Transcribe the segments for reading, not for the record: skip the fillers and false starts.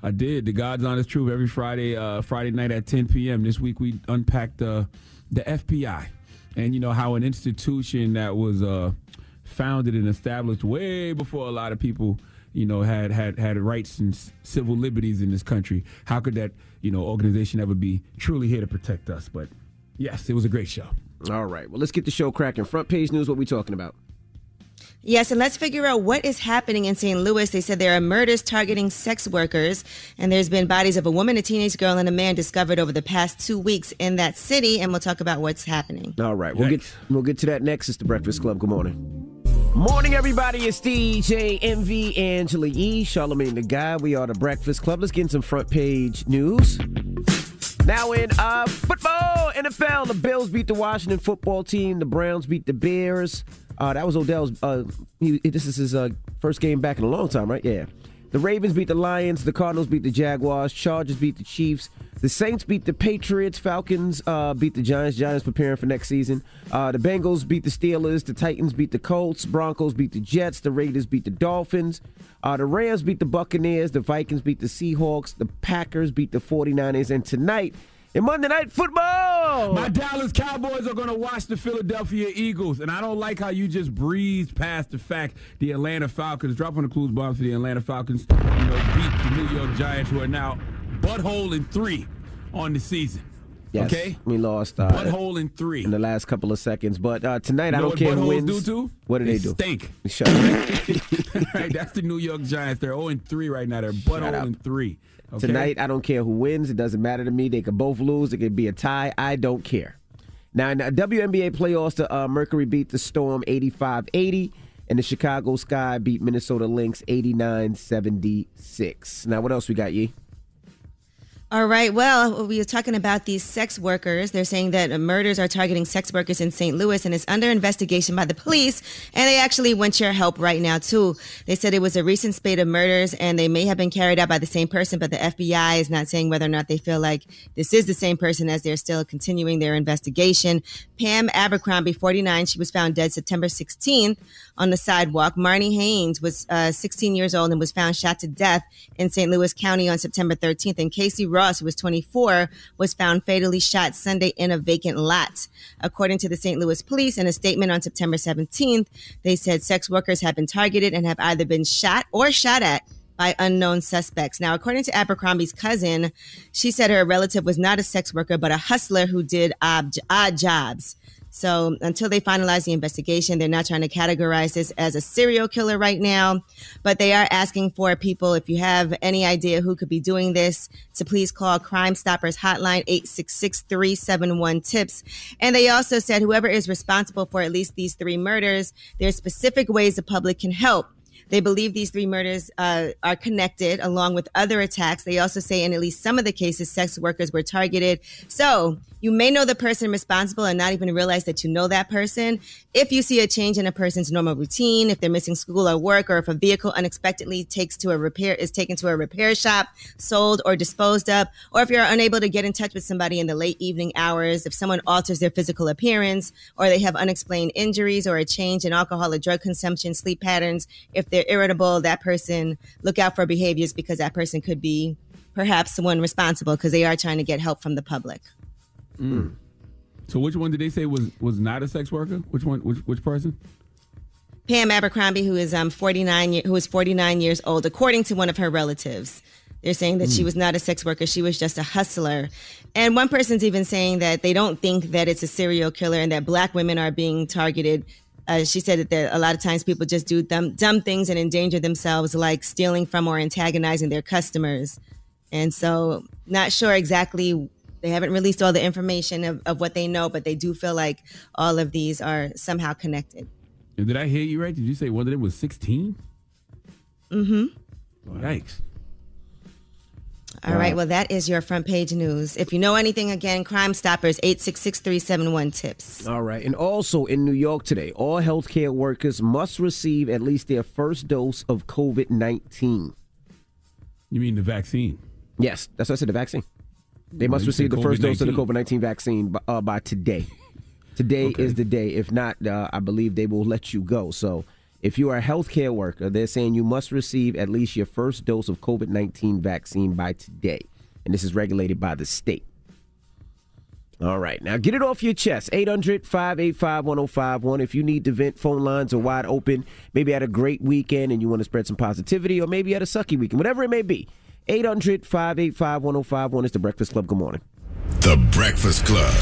I did. The God's Honest Truth every Friday night at 10 p.m. This week we unpacked the FBI and, how an institution that was founded and established way before a lot of people, had rights and civil liberties in this country. How could that, organization ever be truly here to protect us? But, yes, it was a great show. All right. Well, let's get the show cracking. Front page news, what we talking about? Yes, and let's figure out what is happening in St. Louis. They said there are murders targeting sex workers, and there's been bodies of a woman, a teenage girl, and a man discovered over the past 2 weeks in that city, and we'll talk about what's happening. All right, we'll get to that next. It's the Breakfast Club. Good morning. Morning, everybody. It's DJ MV, Angela Yee, Charlamagne the Guy. We are the Breakfast Club. Let's get into some front page news. Now in football, NFL, the Bills beat the Washington football team. The Browns beat the Bears. That was Odell's. This is his first game back in a long time, right? Yeah. The Ravens beat the Lions. The Cardinals beat the Jaguars. Chargers beat the Chiefs. The Saints beat the Patriots. Falcons beat the Giants. Giants preparing for next season. The Bengals beat the Steelers. The Titans beat the Colts. Broncos beat the Jets. The Raiders beat the Dolphins. The Rams beat the Buccaneers. The Vikings beat the Seahawks. The Packers beat the 49ers. And tonight, in Monday Night Football, my Dallas Cowboys are going to watch the Philadelphia Eagles, and I don't like how you just breezed past the fact the Atlanta Falcons, dropping the clues bombs for the Atlanta Falcons, beat the New York Giants, who are now butthole in 3 on the season. Yes, okay? We lost butthole in 3 in the last couple of seconds, but tonight you know I don't care who wins. Do too? What do they do? Stink. Shut up. Right, that's the New York Giants. They're 0-3 right now. They're butthole in 3. Okay. Tonight, I don't care who wins. It doesn't matter to me. They could both lose. It could be a tie. I don't care. Now, in the WNBA playoffs, the Mercury beat the Storm 85-80, and the Chicago Sky beat Minnesota Lynx 89-76. Now, what else we got, Yee? All right. Well, we were talking about these sex workers. They're saying that murders are targeting sex workers in St. Louis, and it's under investigation by the police. And they actually want your help right now, too. They said it was a recent spate of murders, and they may have been carried out by the same person, but the FBI is not saying whether or not they feel like this is the same person, as they're still continuing their investigation. Pam Abercrombie, 49, she was found dead September 16th on the sidewalk. Marnie Haynes was 16 years old and was found shot to death in St. Louis County on September 13th. And Casey Ross, who was 24, was found fatally shot Sunday in a vacant lot. According to the St. Louis police, in a statement on September 17th, they said sex workers have been targeted and have either been shot or shot at by unknown suspects. Now, according to Abercrombie's cousin, she said her relative was not a sex worker, but a hustler who did odd jobs. So until they finalize the investigation, they're not trying to categorize this as a serial killer right now, but they are asking for people, if you have any idea who could be doing this, to please call Crime Stoppers hotline 866-371-TIPS. And they also said whoever is responsible for at least these 3 murders, there's specific ways the public can help. They believe these 3 murders are connected along with other attacks. They also say in at least some of the cases, sex workers were targeted. So you may know the person responsible and not even realize that you know that person. If you see a change in a person's normal routine, if they're missing school or work, or if a vehicle unexpectedly is taken to a repair shop, sold or disposed of, or if you're unable to get in touch with somebody in the late evening hours, if someone alters their physical appearance, or they have unexplained injuries or a change in alcohol or drug consumption, sleep patterns, if they're irritable, that person, look out for behaviors, because that person could be perhaps the one responsible, because they are trying to get help from the public. Mm. So which one did they say was not a sex worker? Which one? Which person? Pam Abercrombie, who is 49 years old, according to one of her relatives. They're saying that she was not a sex worker. She was just a hustler. And one person's even saying that they don't think that it's a serial killer and that Black women are being targeted. She said that a lot of times people just do dumb things and endanger themselves, like stealing from or antagonizing their customers. And so not sure exactly. They haven't released all the information of what they know, but they do feel like all of these are somehow connected. And did I hear you right? Did you say one of them was 16? Mm-hmm. Yikes. All right. Well, that is your front page news. If you know anything, again, Crime Stoppers, 866-371-TIPS. All right. And also in New York today, all healthcare workers must receive at least their first dose of COVID-19. You mean the vaccine? Yes. That's what I said, the vaccine. They must receive the first dose of the COVID-19 vaccine by today. Today is the day. If not, I believe they will let you go. So If you are a healthcare worker, they're saying you must receive at least your first dose of COVID-19 vaccine by today. And this is regulated by the state. All right. Now, get it off your chest. 800-585-1051. If you need to vent, phone lines are wide open. Maybe had a great weekend and you want to spread some positivity, or maybe had a sucky weekend, whatever it may be. 800-585-1051 is The Breakfast Club. Good morning. The Breakfast Club.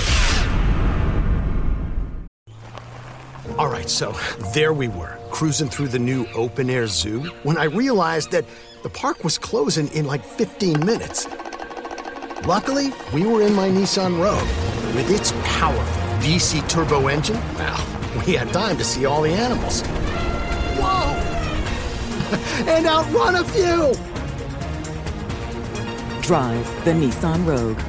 All right, so there we were, cruising through the new open-air zoo, when I realized that the park was closing in like 15 minutes. Luckily, we were in my Nissan Rogue. With its powerful VC turbo engine, well, we had time to see all the animals. Whoa! And outrun a few! Drive the Nissan Rogue.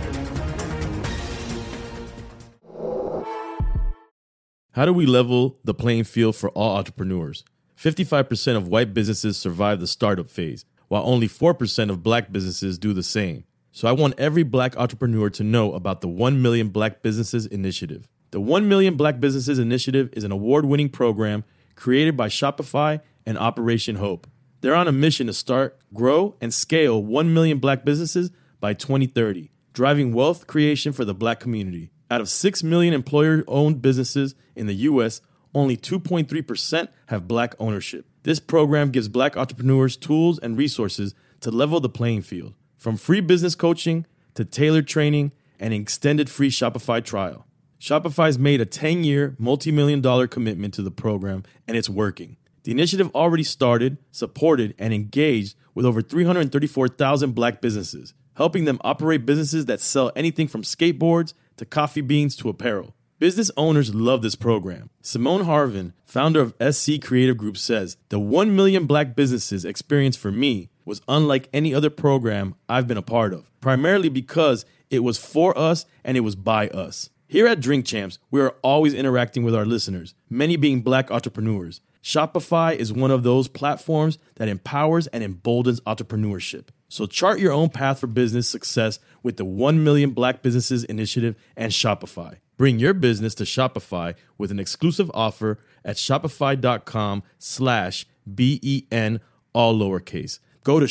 How do we level the playing field for all entrepreneurs? 55% of white businesses survive the startup phase, while only 4% of black businesses do the same. So I want every black entrepreneur to know about the 1 Million Black Businesses Initiative. The 1 Million Black Businesses Initiative is an award-winning program created by Shopify and Operation Hope. They're on a mission to start, grow, and scale 1 million black businesses by 2030, driving wealth creation for the black community. Out of 6 million employer-owned businesses in the U.S., only 2.3% have black ownership. This program gives black entrepreneurs tools and resources to level the playing field, from free business coaching to tailored training and an extended free Shopify trial. Shopify's made a 10-year, multi-million-dollar commitment to the program, and it's working. The initiative already started, supported, and engaged with over 334,000 black businesses, helping them operate businesses that sell anything from skateboards to coffee beans to apparel. Business owners love this program. Simone Harvin, founder of SC Creative Group, says, "The 1 million black businesses experience for me was unlike any other program I've been a part of, primarily because it was for us and it was by us." Here at Drink Champs, we are always interacting with our listeners, many being black entrepreneurs. Shopify is one of those platforms that empowers and emboldens entrepreneurship. So chart your own path for business success with the 1 Million Black Businesses Initiative and Shopify. Bring your business to Shopify with an exclusive offer at shopify.com/BEN, all lowercase. Go to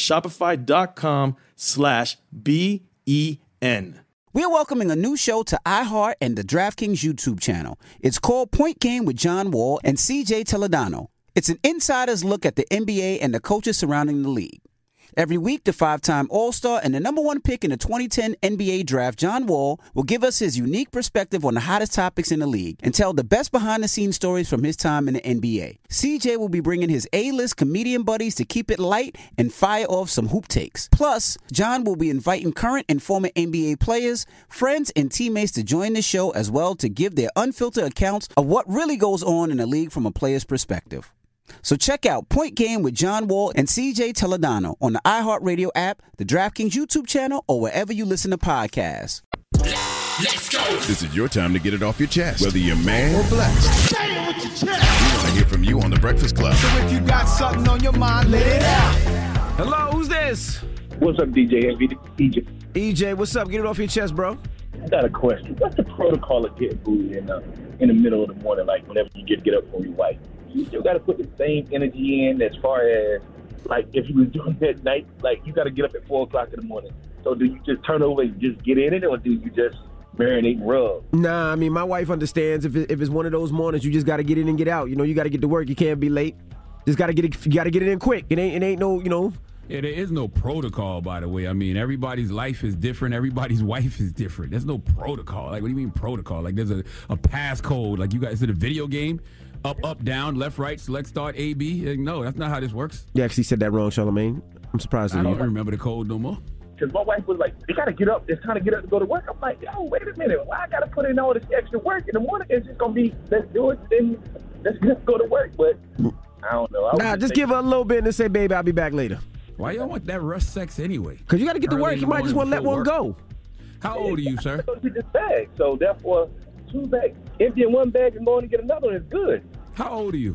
shopify.com/BEN. We're welcoming a new show to iHeart and the DraftKings YouTube channel. It's called Point Game with John Wall and CJ Toledano. It's an insider's look at the NBA and the coaches surrounding the league. Every week, the 5-time All-Star and the number 1 pick in the 2010 NBA Draft, John Wall, will give us his unique perspective on the hottest topics in the league and tell the best behind-the-scenes stories from his time in the NBA. CJ will be bringing his A-list comedian buddies to keep it light and fire off some hoop takes. Plus, John will be inviting current and former NBA players, friends, and teammates to join the show as well to give their unfiltered accounts of what really goes on in the league from a player's perspective. So check out Point Game with John Wall and CJ Toledano on the iHeartRadio app, the DraftKings YouTube channel, or wherever you listen to podcasts. Let's go. This is your time to get it off your chest, whether you're mad or blessed. Say it with your chest. We want to hear from you on The Breakfast Club. So if you got something on your mind, let it out. Hello, who's this? What's up, DJ? EJ. EJ, what's up? Get it off your chest, bro. I got a question. What's the protocol of getting food in the middle of the morning, like whenever you get up from your wife? You still got to put the same energy in as far as, like, if you was doing that at night, like, you got to get up at 4 o'clock in the morning. So do you just turn over and just get in it, or do you just marinate and rub? Nah, I mean, my wife understands if it's one of those mornings, you just got to get in and get out. You know, you got to get to work. You can't be late. Just got to get it. You got to get it in quick. It ain't no, you know. Yeah, there is no protocol, by the way. I mean, everybody's life is different. Everybody's wife is different. There's no protocol. Like, what do you mean protocol? Like, there's a passcode. Like, you guys did a video game. Up, down, left, right, select, start, A, B. Like, no, that's not how this works. You actually said that wrong, Charlamagne. I'm surprised at you. I don't remember the code no more. Because my wife was like, you got to get up. It's time to get up to go to work. I'm like, yo, wait a minute. Why I got to put in all this extra work in the morning? It's just going to be, let's do it, then let's go to work. But I don't know. Just give her a little bit and say, baby, I'll be back later. Why you don't want that rush sex anyway? Because you got to get to work. You might just want to let one go. How old are you, sir? I go get this bag. So therefore, 2 bags, emptying 1 bag and going to get another one is good. How old are you?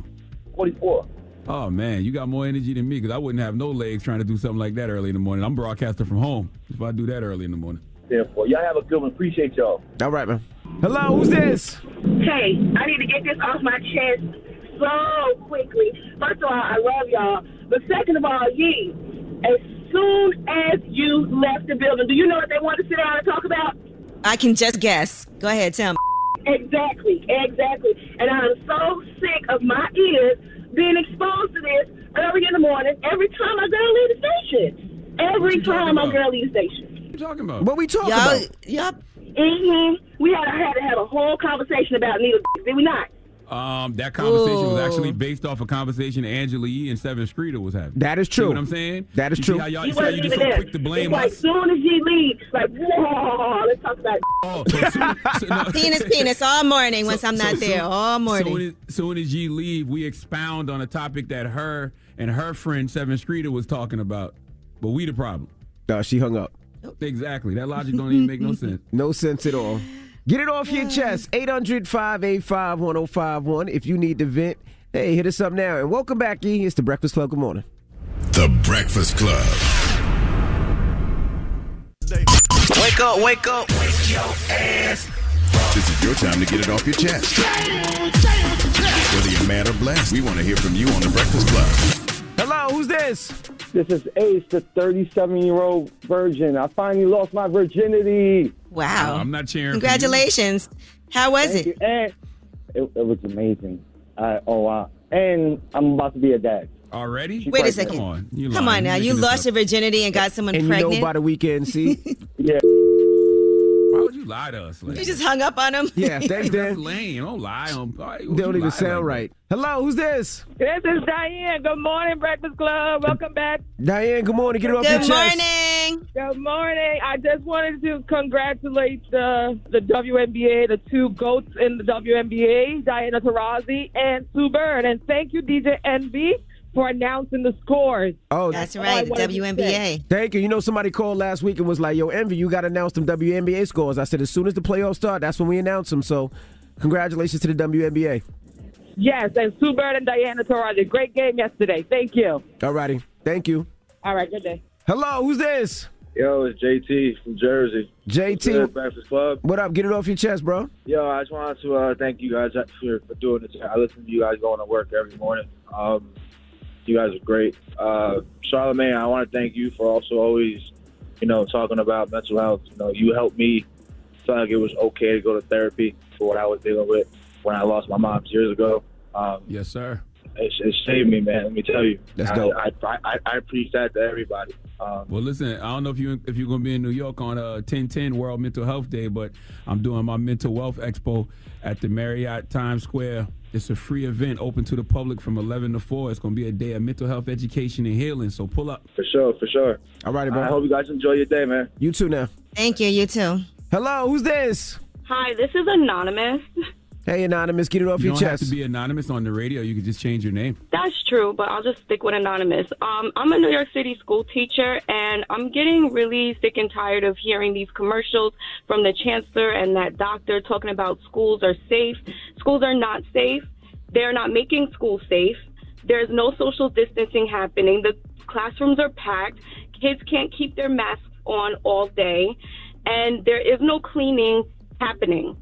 44. Oh, man, you got more energy than me because I wouldn't have no legs trying to do something like that early in the morning. I'm broadcasting from home if I do that early in the morning. Therefore, y'all have a good one. Appreciate y'all. All right, man. Hello, who's this? Hey, I need to get this off my chest. so quickly. First of all, I love y'all. But second of all, Yee, as soon as you left the building, do you know what they wanted to sit down and talk about? I can just guess. Go ahead, tell me. Exactly. And I'm so sick of my ears being exposed to this early in the morning every time I go to leave the station. Every time I go to leave the station. What you talking about? What we talking about? Yup. We had to have a whole conversation about needle, did we not? That conversation was actually based off a conversation Angela Yee and Seven Streeter was having. That is true. See what I'm saying? That is You true. See how y'all, you see how you just so quick to blame it's like, us? soon as you leave, like, whoa, let's talk about Penis all morning once I'm not there. All morning. Soon as you leave, we expound on a topic that her and her friend Seven Streeter was talking about. But we the problem. No, she hung up. Exactly. That logic don't even make no sense. No sense at all. Get it off your chest. 800-585-1051. If you need to vent, hey, hit us up now. And welcome back, E. It's The Breakfast Club. Good morning. The Breakfast Club. Wake up, wake up. Wake your ass. This is your time to get it off your chest. Whether you're mad or blessed, we want to hear from you on The Breakfast Club. Hello, who's this? This is Ace, the 37-year-old virgin. I finally lost my virginity. Wow. I'm not cheering. Congratulations. How was Thank it? you. And it was amazing. Wow. And I'm about to be a dad. Already? Wait a second. Come on now. You lost your virginity and got someone and pregnant? you know by the weekend, see? Yeah. Why would you lie to us? Like You just hung up on him? Yeah, thanks, Dan. That's lame. Don't lie. They don't even sound right. Hello, who's this? This is Diane. Good morning, Breakfast Club. Welcome back. Diane, good morning. Get it off your chest. Good morning. Good morning. I just wanted to congratulate the WNBA, the two GOATs in the WNBA, Diana Taurasi and Sue Bird. And thank you, DJ NB, for announcing the scores. Oh, That's right, the WNBA. Thank you. You know, somebody called last week and was like, yo, Envy, you got to announce them WNBA scores. I said, as soon as the playoffs start, that's when we announce them. So congratulations to the WNBA. Yes, and Sue Bird and Diana Taurasi. Great game yesterday. Thank you. All righty. Thank you. All right, good day. Hello, who's this? Yo, it's JT from Jersey. JT. Breakfast Club. What up? Get it off your chest, bro. Yo, I just wanted to thank you guys for doing this. I listen to you guys going to work every morning. You guys are great. Charlamagne, I want to thank you for also always, talking about mental health. You helped me feel like it was okay to go to therapy for what I was dealing with when I lost my mom years ago. Yes, sir. It saved me, man. Let me tell you. That's dope. I preach that to everybody. Well, listen, I don't know if you're going to be in New York on 10/10 World Mental Health Day, but I'm doing my Mental Wealth Expo at the Marriott Times Square. It's a free event open to the public from 11 to 4. It's going to be a day of mental health education and healing, so pull up. For sure. All righty, bro. I hope you guys enjoy your day, man. You too now. Thank you. You too. Hello, who's this? Hi, this is Anonymous. Hey, Anonymous, get it off You your don't have chest. to be anonymous on the radio. You can just change your name. That's true, but I'll just stick with Anonymous. I'm a New York City school teacher, and I'm getting really sick and tired of hearing these commercials from the chancellor and that doctor talking about schools are safe. Schools are not safe. They're not making schools safe. There's no social distancing happening. The classrooms are packed. Kids can't keep their masks on all day, and there is no cleaning happening.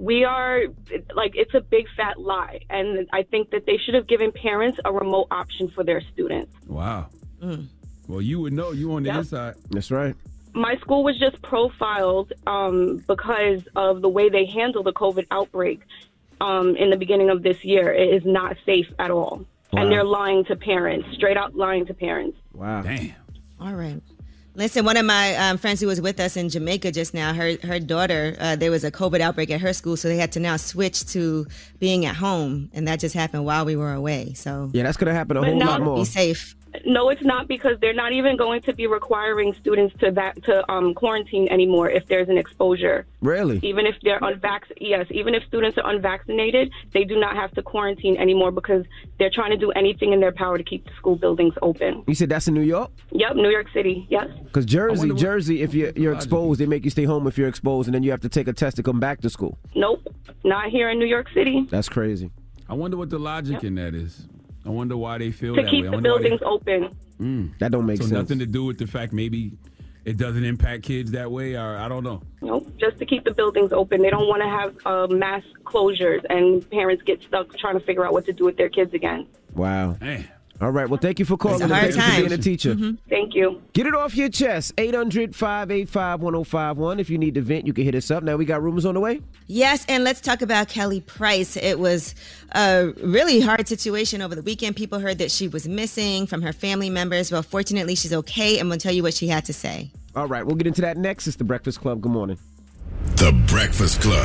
It's a big fat lie. And I think that they should have given parents a remote option for their students. Wow. Well, you would know. You on the inside. That's right. My school was just profiled because of the way they handled the COVID outbreak in the beginning of this year. It is not safe at all. Wow. And they're lying to parents, straight out lying to parents. Wow. Damn. All right. Listen, one of my friends who was with us in Jamaica just now, her daughter, there was a COVID outbreak at her school, so they had to now switch to being at home, and that just happened while we were away. So Yeah, that's going to happen a But whole now- lot more. be safe. No, it's not, because they're not even going to be requiring students to quarantine anymore if there's an exposure. Really? Even if they're even if students are unvaccinated, they do not have to quarantine anymore because they're trying to do anything in their power to keep the school buildings open. You said that's in New York? Yep, New York City, yes. Because Jersey, if you're exposed, they make you stay home if you're exposed, and then you have to take a test to come back to school. Nope, not here in New York City. That's crazy. I wonder what the logic in that is. I wonder why they feel To that keep way. the buildings open. That don't make so sense. nothing to do with the fact maybe it doesn't impact kids that way, or I don't know. Nope, just to keep the buildings open. They don't want to have mass closures and parents get stuck trying to figure out what to do with their kids again. Wow. Man. All right. Well, thank you for calling. It's a hard Thank you time. for being a teacher. Thank you. Get it off your chest. 800-585-1051. If you need to vent, you can hit us up. Now we got rumors on the way. Yes, and let's talk about Kelly Price. It was a really hard situation over the weekend. People heard that she was missing from her family members. Well, fortunately, she's okay, and we'll tell you what she had to say. All right. We'll get into that next. It's The Breakfast Club. Good morning. The Breakfast Club.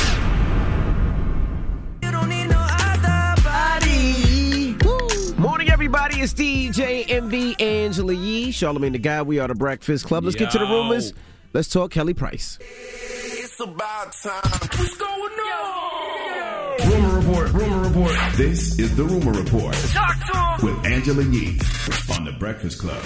Morning, everybody. It's DJ MV, Angela Yee, Charlamagne the Guy. We are The Breakfast Club. Let's get to the rumors. Let's talk Kelly Price. It's about time. What's going on? Rumor Report. Rumor Report. This is the Rumor Report. Talk to him. With Angela Yee on The Breakfast Club.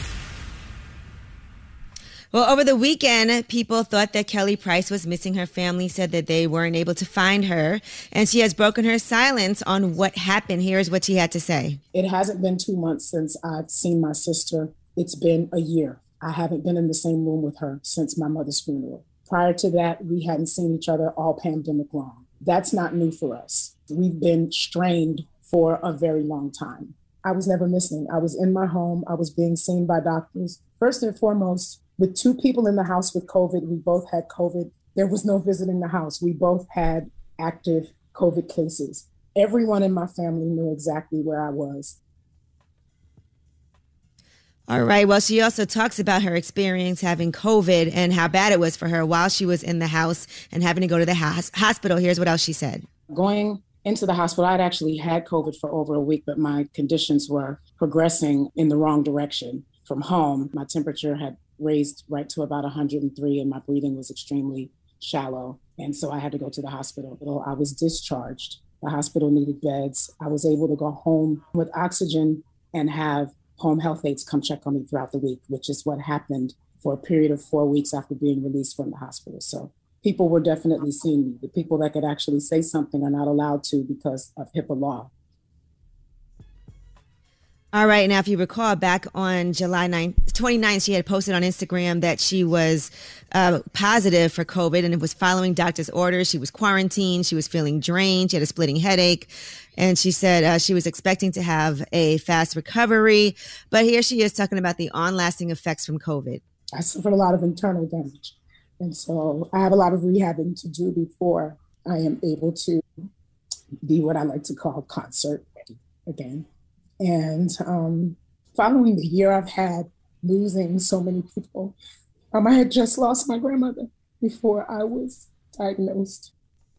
Well, over the weekend, people thought that Kelly Price was missing. Her family said that they weren't able to find her, and she has broken her silence on what happened. Here's what she had to say. It hasn't been 2 months since I've seen my sister. It's been a year. I haven't been in the same room with her since my mother's funeral. Prior to that, we hadn't seen each other all pandemic long. That's not new for us. We've been strained for a very long time. I was never missing. I was in my home. I was being seen by doctors. First and foremost, with 2 people in the house with COVID, we both had COVID. There was no visiting the house. We both had active COVID cases. Everyone in my family knew exactly where I was. All right. Well, she also talks about her experience having COVID and how bad it was for her while she was in the house and having to go to the hospital. Here's what else she said. Going into the hospital, I'd actually had COVID for over a week, but my conditions were progressing in the wrong direction. From home, my temperature had raised right to about 103 and my breathing was extremely shallow. And so I had to go to the hospital. I was discharged. The hospital needed beds. I was able to go home with oxygen and have home health aides come check on me throughout the week, which is what happened for a period of 4 weeks after being released from the hospital. So people were definitely seeing me. The people that could actually say something are not allowed to because of HIPAA law. All right. Now, if you recall, back on July 29th, she had posted on Instagram that she was positive for COVID and it was following doctor's orders. She was quarantined. She was feeling drained. She had a splitting headache. And she said she was expecting to have a fast recovery. But here she is talking about the on-lasting effects from COVID. I suffered a lot of internal damage. And so I have a lot of rehabbing to do before I am able to be what I like to call concert ready again. And following the year I've had losing so many people, I had just lost my grandmother before I was diagnosed.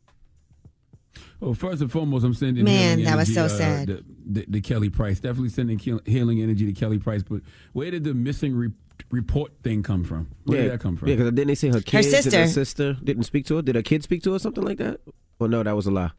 Well, first and foremost, I'm sending healing that was energy, so sad. The Kelly Price. Definitely sending healing energy to Kelly Price. But where did the missing report thing come from? Where did that come from? Yeah, because didn't they say her kids sister. and her sister didn't speak to her? Did her kid speak to her, something like that? Or no, that was a lie?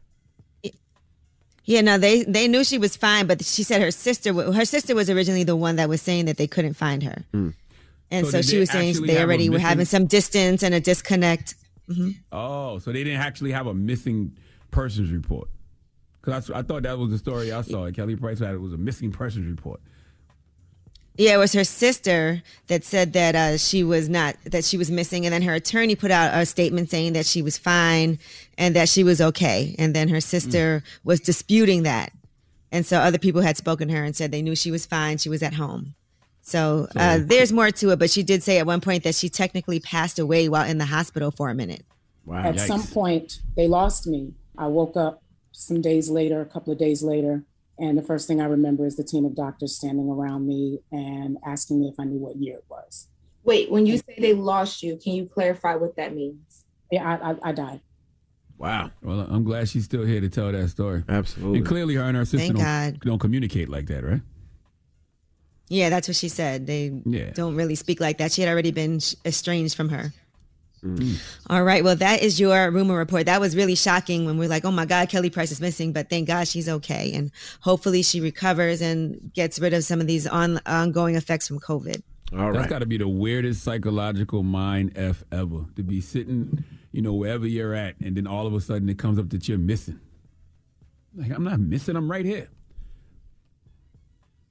Yeah, no, they knew she was fine, but she said her sister was originally the one that was saying that they couldn't find her. And so she was saying they already were having some distance and a disconnect. Mm-hmm. Oh, so they didn't actually have a missing persons report. Because I thought that was the story I saw. Kelly Price had it was a missing persons report. Yeah, it was her sister that said that she was missing, and then her attorney put out a statement saying that she was fine and that she was okay, and then her sister was disputing that, and so other people had spoken to her and said they knew she was fine, she was at home. So there's more to it, but she did say at one point that she technically passed away while in the hospital for a minute. Wow! At some point, they lost me. I woke up a couple of days later. And the first thing I remember is the team of doctors standing around me and asking me if I knew what year it was. Wait, when you say they lost you, can you clarify what that means? Yeah, I died. Wow. Well, I'm glad she's still here to tell that story. Absolutely. And clearly her and her sister don't communicate like that, right? Yeah, that's what she said. They don't really speak like that. She had already been estranged from her. All right. Well, that is your rumor report. That was really shocking when we're like, oh my God, Kelly Price is missing, but thank God she's okay. And hopefully she recovers and gets rid of some of these ongoing effects from COVID. All right. That's got to be the weirdest psychological mind F ever, to be sitting, wherever you're at, and then all of a sudden it comes up that you're missing. Like, I'm not missing, I'm right here.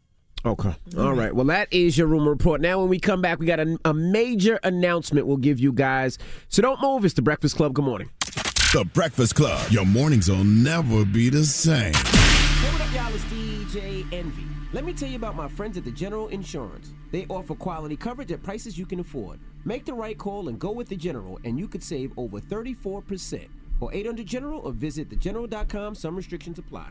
Okay. All right. Well, that is your rumor report. Now, when we come back, we got a major announcement we'll give you guys. So don't move. It's The Breakfast Club. Good morning. The Breakfast Club. Your mornings will never be the same. Hey, what up, y'all? It's DJ Envy. Let me tell you about my friends at the General Insurance. They offer quality coverage at prices you can afford. Make the right call and go with the General, and you could save over 34%. Call 800-GENERAL or visit thegeneral.com. Some restrictions apply.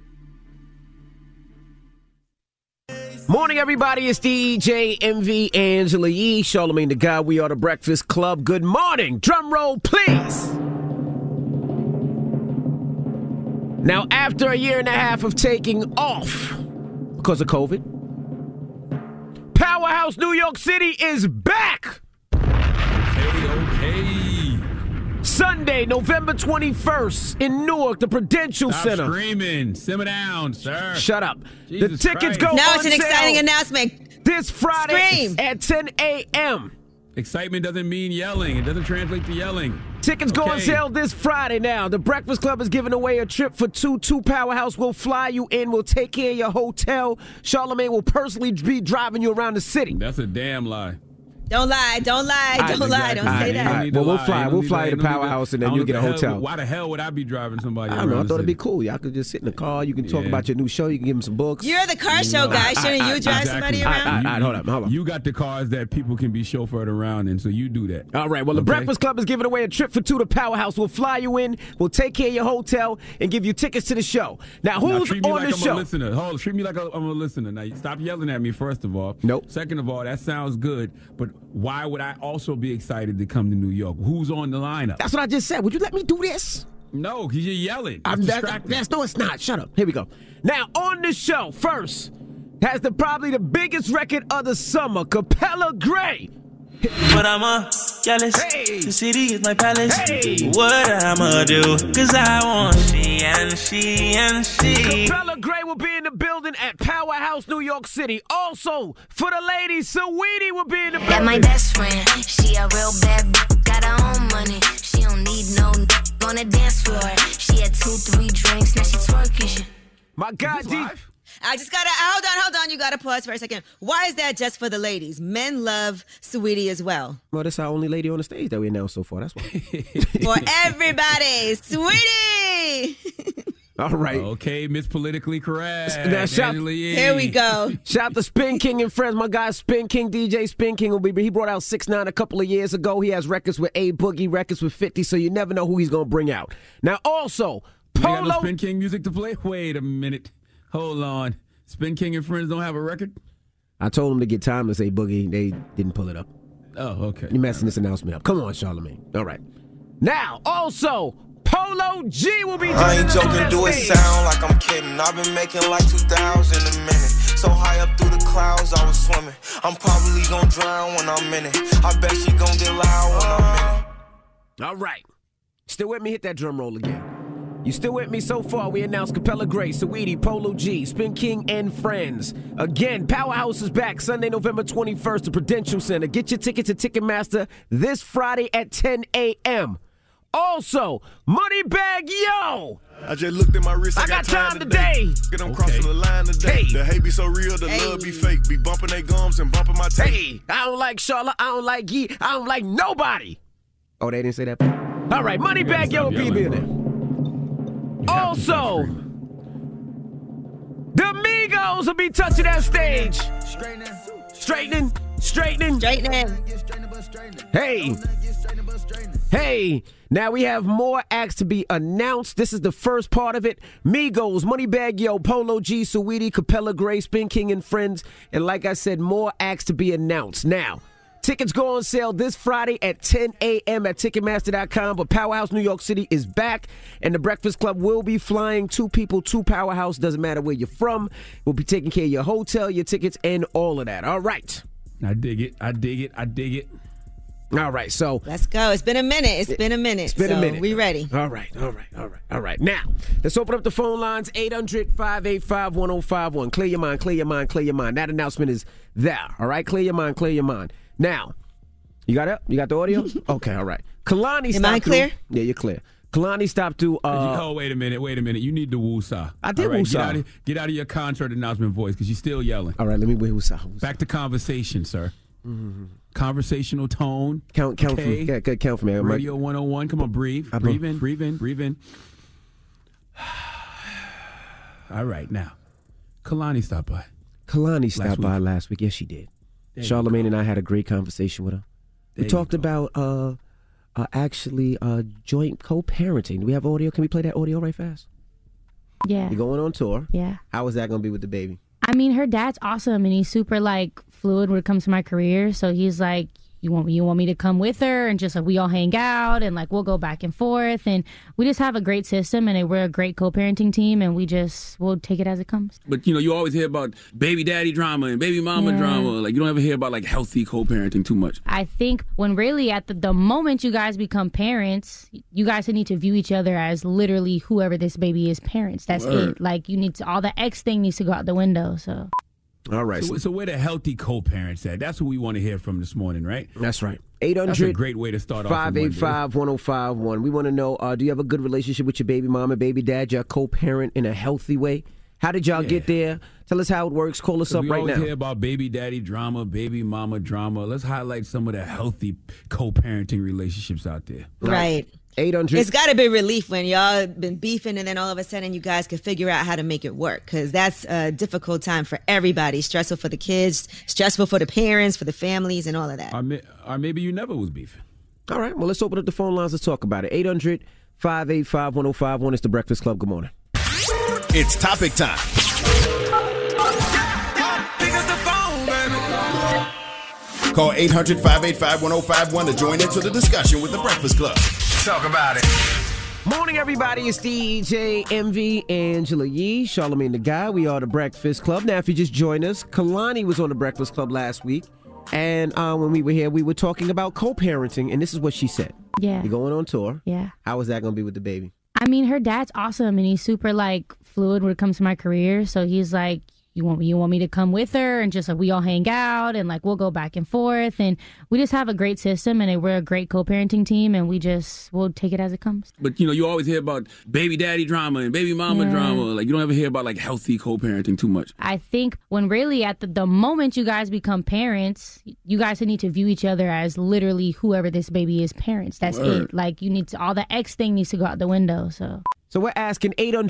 Morning, everybody. It's DJ MV, Angela Yee, Charlamagne the God. We are The Breakfast Club. Good morning. Drum roll, please. Now, after a year and a half of taking off because of COVID, Powerhouse New York City is back. Okay. Sunday, November 21st in Newark, the Prudential Center. Stop screaming. Simmer down, sir. Shut up. Jesus the tickets Christ. go Now on it's an sale exciting announcement. this Friday Scream. at 10 a.m. Excitement doesn't mean yelling. It doesn't translate to yelling. Tickets go on sale this Friday now. The Breakfast Club is giving away a trip for two. Powerhouse will fly you in. We'll take care of your hotel. Charlamagne will personally be driving you around the city. That's a damn lie. Don't lie. Don't lie. Don't lie. Don't say that. Well, we'll fly to Powerhouse and then you get a hotel. Why the hell would I be driving somebody I around don't know. I the thought it'd city? be cool. Y'all could just sit in the car. You can talk about your new show. You can give them some books. You're the car show guy. Shouldn't you drive somebody around? Hold on. You got the cars that people can be chauffeured around in, so you do that. All right. Well, the Breakfast Club is giving away a trip for two to Powerhouse. We'll fly you in. We'll take care of your hotel and give you tickets to the show. Now, who's treat me on like the I'm show? A listener. Hold, treat me like I'm a listener. Now, stop yelling at me, first of all. Nope. Second of all, that sounds good, but why would I also be excited to come to New York? Who's on the lineup? That's what I just said. Would you let me do this? No, because you're yelling. No, it's not. Shut up. Here we go. Now, on the show, first, has probably the biggest record of the summer, Capella Gray. But I'm jealous. Hey. The city is my palace. Hey. What I'ma do? Cause I want she and she. Capella Gray will be in the building at Powerhouse, New York City. Also, for the ladies, Saweetie will be in the building. That my best friend. She a real bad got her own money. She don't need no on the dance floor. She had 2-3 drinks, now she twerking. My God, I just gotta hold on. You gotta pause for a second. Why is that just for the ladies? Men love Saweetie as well. Well, that's our only lady on the stage that we announced so far. That's why. For everybody, Saweetie. All right. Okay, Miss Politically Correct. Now, here we go. Shout out to Spin King and friends. My guy Spin King, DJ Spin King will be. He brought out 6ix9ine a couple of years ago. He has records with A Boogie, records with 50. So you never know who he's gonna bring out. Now, also, You got no Polo. Spin King music to play? Wait a minute. Hold on. Spin King and friends don't have a record? I told him to get Timeless A Boogie. They didn't pull it up. Oh, okay. You're messing this announcement up. Come on, Charlamagne. All right. Now, also, Polo G will be doing I ain't joking, do it sound like I'm kidding. I've been making like 2,000 a minute. So high up through the clouds, I was swimming. I'm probably gonna drown when I'm in it. I bet she gonna get loud when I'm in it. All right. Still with me? Hit that drum roll again. You still with me? So far, we announced Capella Gray, Saweetie, Polo G, Spin King, and friends. Again, Powerhouse is back Sunday, November 21st, the Prudential Center. Get your tickets at Ticketmaster this Friday at 10 a.m. Also, Moneybag Yo. I just looked at my wrist. I got time today. Get them crossing the line today. The hate be so real, the love be fake. Be bumping their gums and bumping my tape. Hey, I don't like Charlotte. I don't like Yee. I don't like nobody. Oh, they didn't say that? All right, Moneybag Yo will be there. Also, the Migos will be touching that stage. Straightening. Hey, now we have more acts to be announced. This is the first part of it. Migos, Moneybag Yo, Polo G, Saweetie, Capella Gray, Spin King, and friends. And like I said, more acts to be announced. Now, tickets go on sale this Friday at 10 a.m. at Ticketmaster.com. But Powerhouse New York City is back, and the Breakfast Club will be flying two people to Powerhouse. Doesn't matter where you're from. We'll be taking care of your hotel, your tickets, and all of that. All right. I dig it. All right, so let's go. It's been a minute. It's been a minute. We ready. All right. Now, let's open up the phone lines, 800-585-1051. Clear your mind. That announcement is there. All right, clear your mind. Now, you got it? You got the audio? Okay, all right. Kalani, am I clear? Yeah, you're clear. Kalani stopped through. Oh, wait a minute. You need the woosah. I did All right, woosah. Get out of your concert announcement voice because you're still yelling. All right, let me woosah. Back to conversation, sir. Mm-hmm. Conversational tone. Count for me. Count for me. Radio 101. Come on, breathe. Breathe in. All right, now. Kalani stopped by. Kalani stopped by last week. Yes, she did. Charlamagne and I had a great conversation with her. We talked about actually joint co-parenting. Do we have audio? Can we play that audio right fast? Yeah. You're going on tour. Yeah. How is that going to be with the baby? I mean, her dad's awesome, and he's super, like, fluid when it comes to my career. So he's like, you want me to come with her? And just, like, we all hang out, and, like, we'll go back and forth. And we just have a great system, and we're a great co-parenting team, and we'll take it as it comes. But, you always hear about baby daddy drama and baby mama drama. Like, you don't ever hear about, like, healthy co-parenting too much. I think when really at the moment you guys become parents, you guys need to view each other as literally whoever this baby is parents. That's it. Like, you need to, all the X thing needs to go out the window, so... All right. So where the healthy co-parents at? That's what we want to hear from this morning, right? That's right. 800. That's a great way to start off. 585-1051. We want to know, do you have a good relationship with your baby mom and baby dad? You're a co-parent in a healthy way? How did y'all get there? Tell us how it works. Call us up right now. We always hear about baby daddy drama, baby mama drama. Let's highlight some of the healthy co-parenting relationships out there. Right. 800. It's got to be relief when y'all been beefing and then all of a sudden you guys can figure out how to make it work, because that's a difficult time for everybody. Stressful for the kids, stressful for the parents, for the families, and all of that. Or maybe you never was beefing. All right. Well, let's open up the phone lines. Let's talk about it. 800-585-1051. It's the Breakfast Club. Good morning. It's topic time. Call 800-585-1051 to join into the discussion with the Breakfast Club. Talk about it. Morning, everybody. It's DJ MV, Angela Yee, Charlamagne the Guy. We are the Breakfast Club. Now, if you just joined us, Kalani was on the Breakfast Club last week. And when we were here, we were talking about co-parenting. And this is what she said. Yeah. You're going on tour. Yeah. How is that going to be with the baby? I mean, her dad's awesome, and he's super, like, fluid when it comes to my career. So he's like, you want me to come with her? And just, like, we all hang out, and, like, we'll go back and forth. And we just have a great system, and we're a great co-parenting team, and we'll take it as it comes. But, you always hear about baby daddy drama and baby mama drama. Like, you don't ever hear about, like, healthy co-parenting too much. I think when really at the moment you guys become parents, you guys need to view each other as literally whoever this baby is parents. That's it. Like, you need to, all the X thing needs to go out the window, so... So we're asking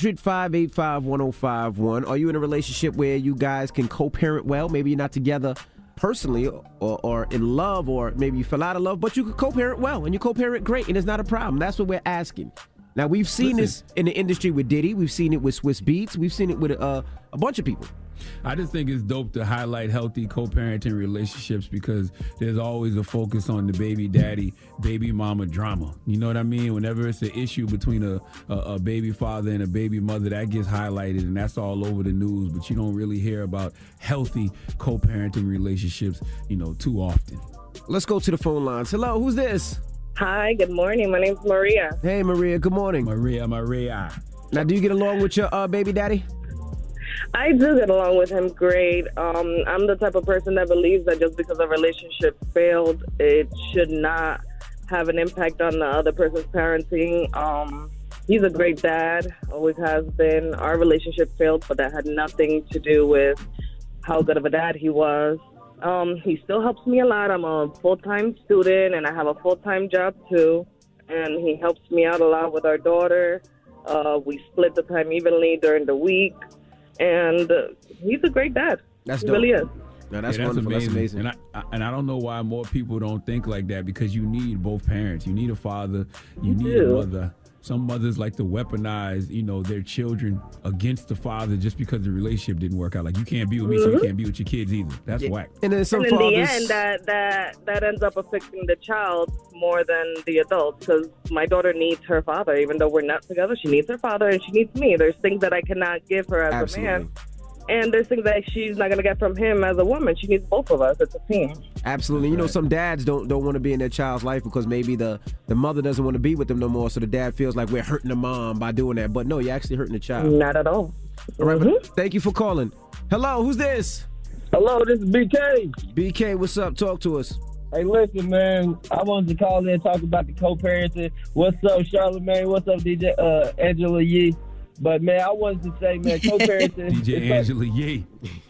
800-585-1051. Are you in a relationship where you guys can co-parent well? Maybe you're not together personally or in love, or maybe you fell out of love, but you could co-parent well, and you co-parent great, and it's not a problem. That's what we're asking. Now, we've seen this in the industry with Diddy. We've seen it with Swiss Beats. We've seen it with a bunch of people. I just think it's dope to highlight healthy co-parenting relationships, because there's always a focus on the baby daddy, baby mama drama. You know what I mean? Whenever it's an issue between a baby father and a baby mother, that gets highlighted, and that's all over the news. But you don't really hear about healthy co-parenting relationships, too often. Let's go to the phone lines. Hello, who's this? Hi, good morning. My name's Maria. Hey, Maria. Good morning. Maria. Now, do you get along with your baby daddy? I do get along with him great. I'm the type of person that believes that just because a relationship failed, it should not have an impact on the other person's parenting. He's a great dad, always has been. Our relationship failed, but that had nothing to do with how good of a dad he was. He still helps me a lot. I'm a full-time student, and I have a full-time job, too. And he helps me out a lot with our daughter. We split the time evenly during the week. And he's a great dad. That's he dope. really is. No, that's wonderful. That's amazing. And I don't know why more people don't think like that, because you need both parents. You need a father. You need a mother. Some mothers like to weaponize, their children against the father just because the relationship didn't work out. Like, you can't be with me, so you can't be with your kids either. That's whack. And then in the end, that ends up affecting the child more than the adult, because my daughter needs her father. Even though we're not together, she needs her father and she needs me. There's things that I cannot give her as a man. And there's things that she's not going to get from him as a woman. She needs both of us. It's a team. Absolutely. Some dads don't want to be in their child's life because maybe the mother doesn't want to be with them no more, so the dad feels like we're hurting the mom by doing that. But no, you're actually hurting the child. Not at all. All right, but thank you for calling. Hello, who's this? Hello, this is BK. BK, what's up? Talk to us. Hey, listen, man. I wanted to call in and talk about the co-parenting. What's up, Charlamagne? What's up, DJ Angela Yee? But, man, I wanted to say, man, co-parenting. DJ Angela Yee.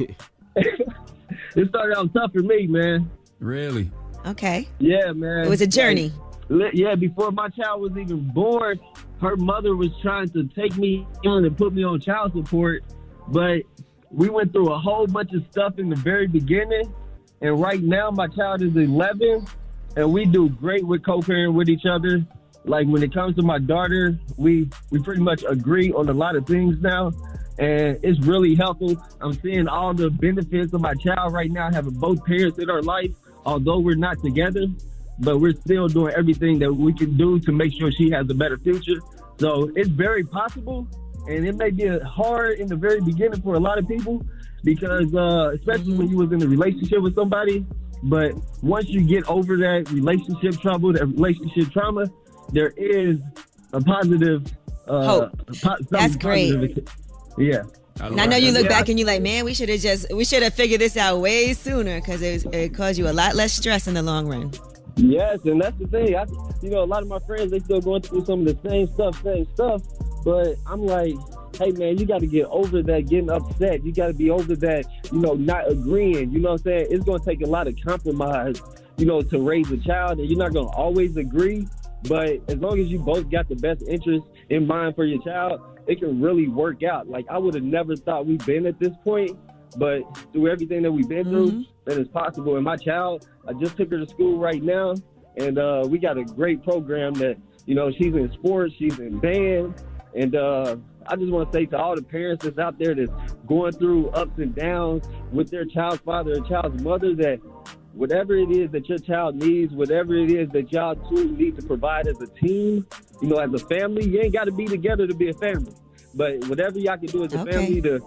It started out tough for me, man. Really? Okay. Yeah, man. It was a journey. Yeah, before my child was even born, her mother was trying to take me on and put me on child support. But we went through a whole bunch of stuff in the very beginning. And right now, my child is 11, and we do great with co-parenting with each other. Like, when it comes to my daughter, we pretty much agree on a lot of things now, and it's really helpful. I'm seeing all the benefits of my child right now, having both parents in our life, although we're not together, but we're still doing everything that we can do to make sure she has a better future. So it's very possible, and it may be hard in the very beginning for a lot of people, because especially when you was in a relationship with somebody, but once you get over that relationship trouble, that relationship trauma, there is a positive hope. That's great. Positive. Yeah. And I know you look back and you're like, man, we should have figured this out way sooner, because it caused you a lot less stress in the long run. Yes, and that's the thing. A lot of my friends, they still going through some of the same stuff, but I'm like, hey, man, you got to get over that getting upset. You got to be over that, not agreeing. You know what I'm saying? It's going to take a lot of compromise, to raise a child, and you're not going to always agree. But as long as you both got the best interest in mind for your child, it can really work out. Like, I would have never thought we'd been at this point, but through everything that we've been through, that is possible. And my child, I just took her to school right now, and we got a great program that, she's in sports, she's in band, and I just want to say to all the parents that's out there that's going through ups and downs with their child's father and child's mother, that whatever it is that your child needs, whatever it is that y'all two need to provide as a team, as a family, you ain't got to be together to be a family. But whatever y'all can do as a family to,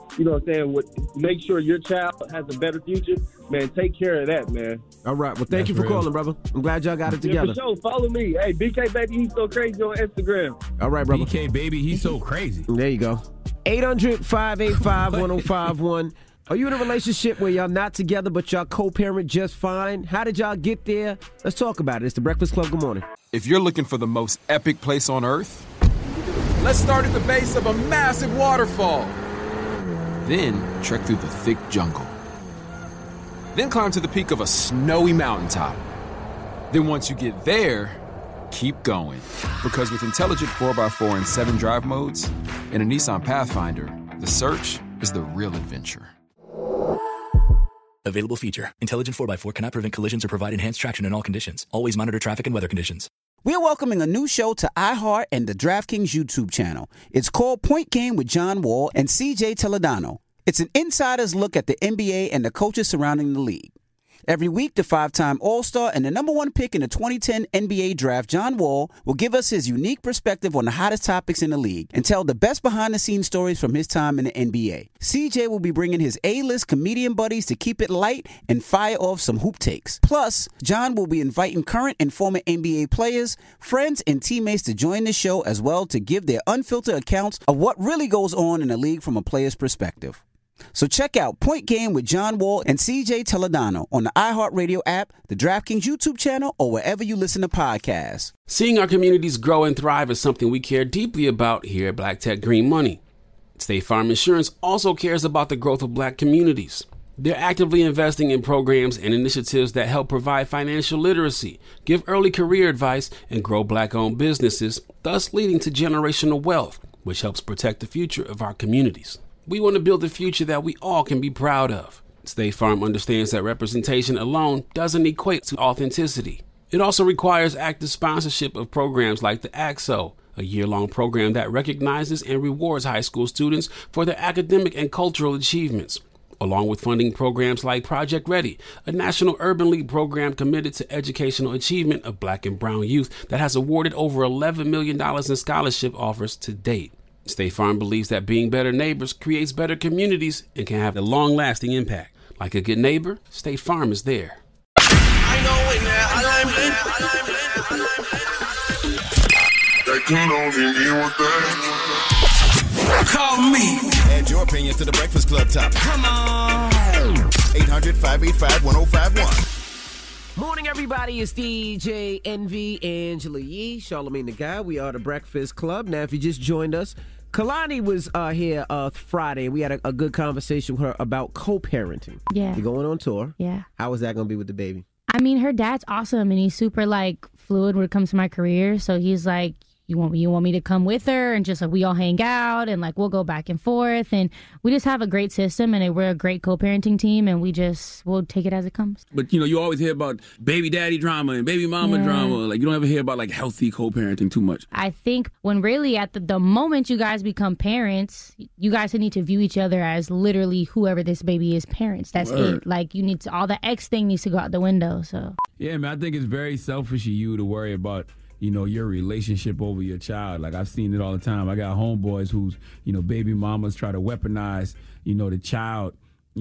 make sure your child has a better future, man, take care of that, man. All right. Well, thank you for calling, brother. I'm glad y'all got it together. Yeah, for sure. Follow me. Hey, BK Baby, he's so crazy on Instagram. All right, brother. BK Baby, he's so crazy. There you go. 800-585-1051. Are you in a relationship where y'all not together, but y'all co-parent just fine? How did y'all get there? Let's talk about it. It's The Breakfast Club. Good morning. If you're looking for the most epic place on earth, let's start at the base of a massive waterfall. Then trek through the thick jungle. Then climb to the peak of a snowy mountaintop. Then once you get there, keep going. Because with intelligent 4x4 and 7 drive modes and a Nissan Pathfinder, the search is the real adventure. Available feature. Intelligent 4x4 cannot prevent collisions or provide enhanced traction in all conditions. Always monitor traffic and weather conditions. We're welcoming a new show to iHeart and the DraftKings YouTube channel. It's called Point Game with John Wall and CJ Toledano. It's an insider's look at the NBA and the coaches surrounding the league. Every week, the 5-time All-Star and the number 1 pick in the 2010 NBA Draft, John Wall, will give us his unique perspective on the hottest topics in the league and tell the best behind-the-scenes stories from his time in the NBA. CJ will be bringing his A-list comedian buddies to keep it light and fire off some hoop takes. Plus, John will be inviting current and former NBA players, friends, and teammates to join the show as well to give their unfiltered accounts of what really goes on in the league from a player's perspective. So check out Point Game with John Wall and CJ Toledano on the iHeartRadio app, the DraftKings YouTube channel, or wherever you listen to podcasts. Seeing our communities grow and thrive is something we care deeply about here at Black Tech Green Money. State Farm Insurance also cares about the growth of Black communities. They're actively investing in programs and initiatives that help provide financial literacy, give early career advice, and grow Black-owned businesses, thus leading to generational wealth, which helps protect the future of our communities. We want to build a future that we all can be proud of. State Farm understands that representation alone doesn't equate to authenticity. It also requires active sponsorship of programs like the AXO, a year-long program that recognizes and rewards high school students for their academic and cultural achievements, along with funding programs like Project Ready, a National Urban League program committed to educational achievement of Black and brown youth that has awarded over $11 million in scholarship offers to date. State Farm believes that being better neighbors creates better communities and can have a long-lasting impact. Like a good neighbor, State Farm is there. Call me. Add your opinion to the Breakfast Club topic. Come on. 800-585-1051. Morning, everybody. It's DJ NV, Angela Yee, Charlamagne the Guy. We are the Breakfast Club. Now, if you just joined us, Kalani was here Friday, and we had a good conversation with her about co-parenting. Yeah. You're going on tour. Yeah. How is that going to be with the baby? I mean, her dad's awesome, and he's super, like, fluid when it comes to my career. So he's like, you want me to come with her? And just, like, we all hang out, and, like, we'll go back and forth. And we just have a great system, and we're a great co-parenting team, and we'll take it as it comes. But, you always hear about baby daddy drama and baby mama drama. Like, you don't ever hear about, like, healthy co-parenting too much. I think when really at the moment you guys become parents, you guys need to view each other as literally whoever this baby is parents. That's it. Like, you need to, all the X thing needs to go out the window, so. Yeah, man, I think it's very selfish of you to worry about your relationship over your child. Like, I've seen it all the time. I got homeboys whose, baby mamas try to weaponize, the child,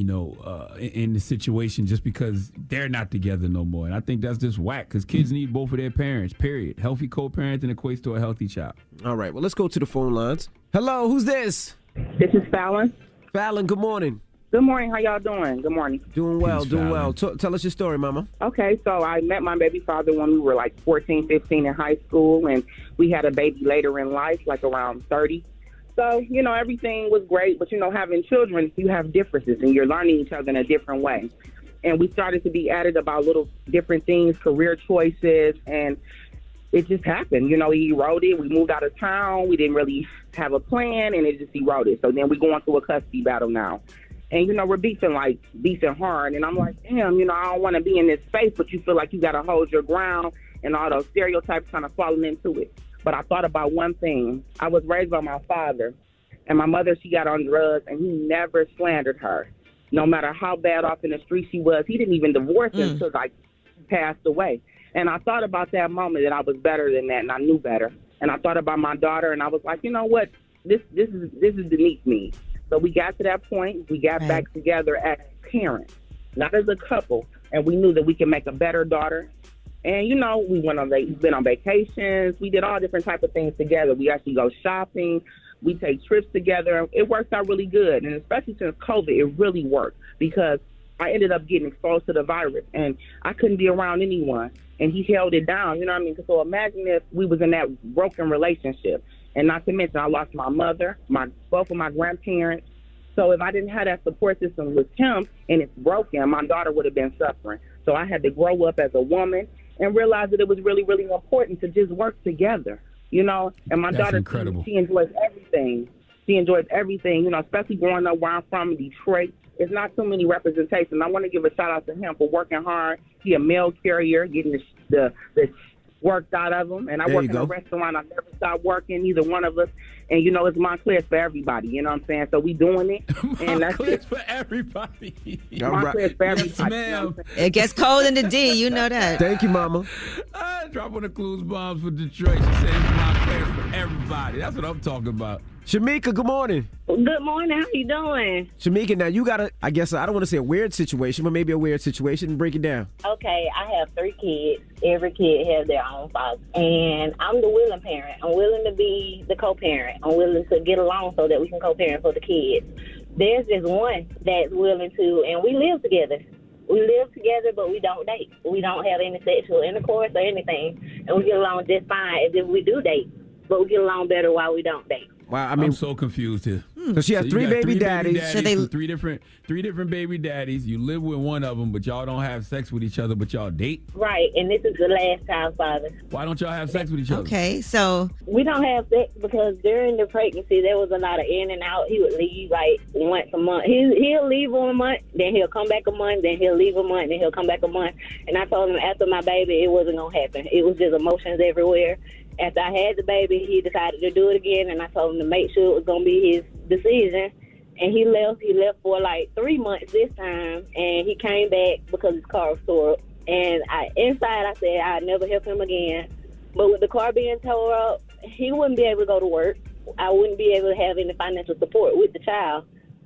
in the situation just because they're not together no more. And I think that's just whack because kids need both of their parents, period. Healthy co-parenting equates to a healthy child. All right, well, let's go to the phone lines. Hello, who's this? This is Fallon. Fallon, good morning. Good morning. How y'all doing? Good morning. Doing well, Tell us your story, Mama. Okay, so I met my baby father when we were like 14, 15 in high school, and we had a baby later in life, like around 30. So, everything was great, but, having children, you have differences, and you're learning each other in a different way. And we started to be added about little different things, career choices, and it just happened. He eroded. We moved out of town. We didn't really have a plan, and it just eroded. So then we're going through a custody battle now. And, we're beefing hard. And I'm like, damn, I don't want to be in this space, but you feel like you got to hold your ground and all those stereotypes kind of falling into it. But I thought about one thing. I was raised by my father, and my mother, she got on drugs, and he never slandered her. No matter how bad off in the street she was, he didn't even divorce her until, she passed away. And I thought about that moment that I was better than that, and I knew better. And I thought about my daughter, and I was like, you know what? This is beneath me. So we got to that point. We got back together as parents, not as a couple, and we knew that we could make a better daughter. And, we've been on vacations. We did all different type of things together. We actually go shopping. We take trips together. It works out really good. And especially since COVID, it really worked because I ended up getting exposed to the virus, and I couldn't be around anyone. And he held it down, you know what I mean? So imagine if we was in that broken relationship. And not to mention, I lost my mother, both of my grandparents. So if I didn't have that support system with him and it's broken, my daughter would have been suffering. So I had to grow up as a woman and realize that it was really, really important to just work together, And my daughter, she enjoys everything. She enjoys everything, especially growing up where I'm from in Detroit. It's not too many representation. I want to give a shout out to him for working hard. He a mail carrier, getting the worked out of him. And I work in a restaurant. I never stopped working, either one of us. And, it's Montclair for everybody. You know what I'm saying? So we doing it. And that's it. For everybody. Montclair for everybody. Yes, ma'am. It gets cold in the D. You know that. Thank you, Mama. Drop on the clues bombs for Detroit. She says Montclair for everybody. That's what I'm talking about. Shamika, good morning. Good morning. How you doing? Shamika, now you got I guess, I don't want to say a weird situation, but maybe a weird situation. Break it down. Okay, I have 3 kids. Every kid has their own father. And I'm the willing parent. I'm willing to be the co-parent. I'm willing to get along so that we can co-parent for the kids. There's just one that's willing to, and we live together. We live together, but we don't date. We don't have any sexual intercourse or anything. And we get along just fine as if we do date. But we get along better while we don't date. Wow, I'm so confused here. So she has three baby daddies. So three different baby daddies. You live with one of them, but y'all don't have sex with each other, but y'all date. Right, and this is the last child's father. Why don't y'all have sex with each other? Okay, so we don't have sex because during the pregnancy there was a lot of in and out. He would leave like once a month. He'll leave on a month, then he'll come back a month, then he'll leave a month, then he'll come back a month. And I told him after my baby, it wasn't gonna happen. It was just emotions everywhere. After I had the baby, he decided to do it again, and I told him to make sure it was going to be his decision. And he left. He left for like 3 months this time, and he came back because his car was tore up. And inside I said I'd never help him again. But with the car being tore up, he wouldn't be able to go to work. I wouldn't be able to have any financial support with the child.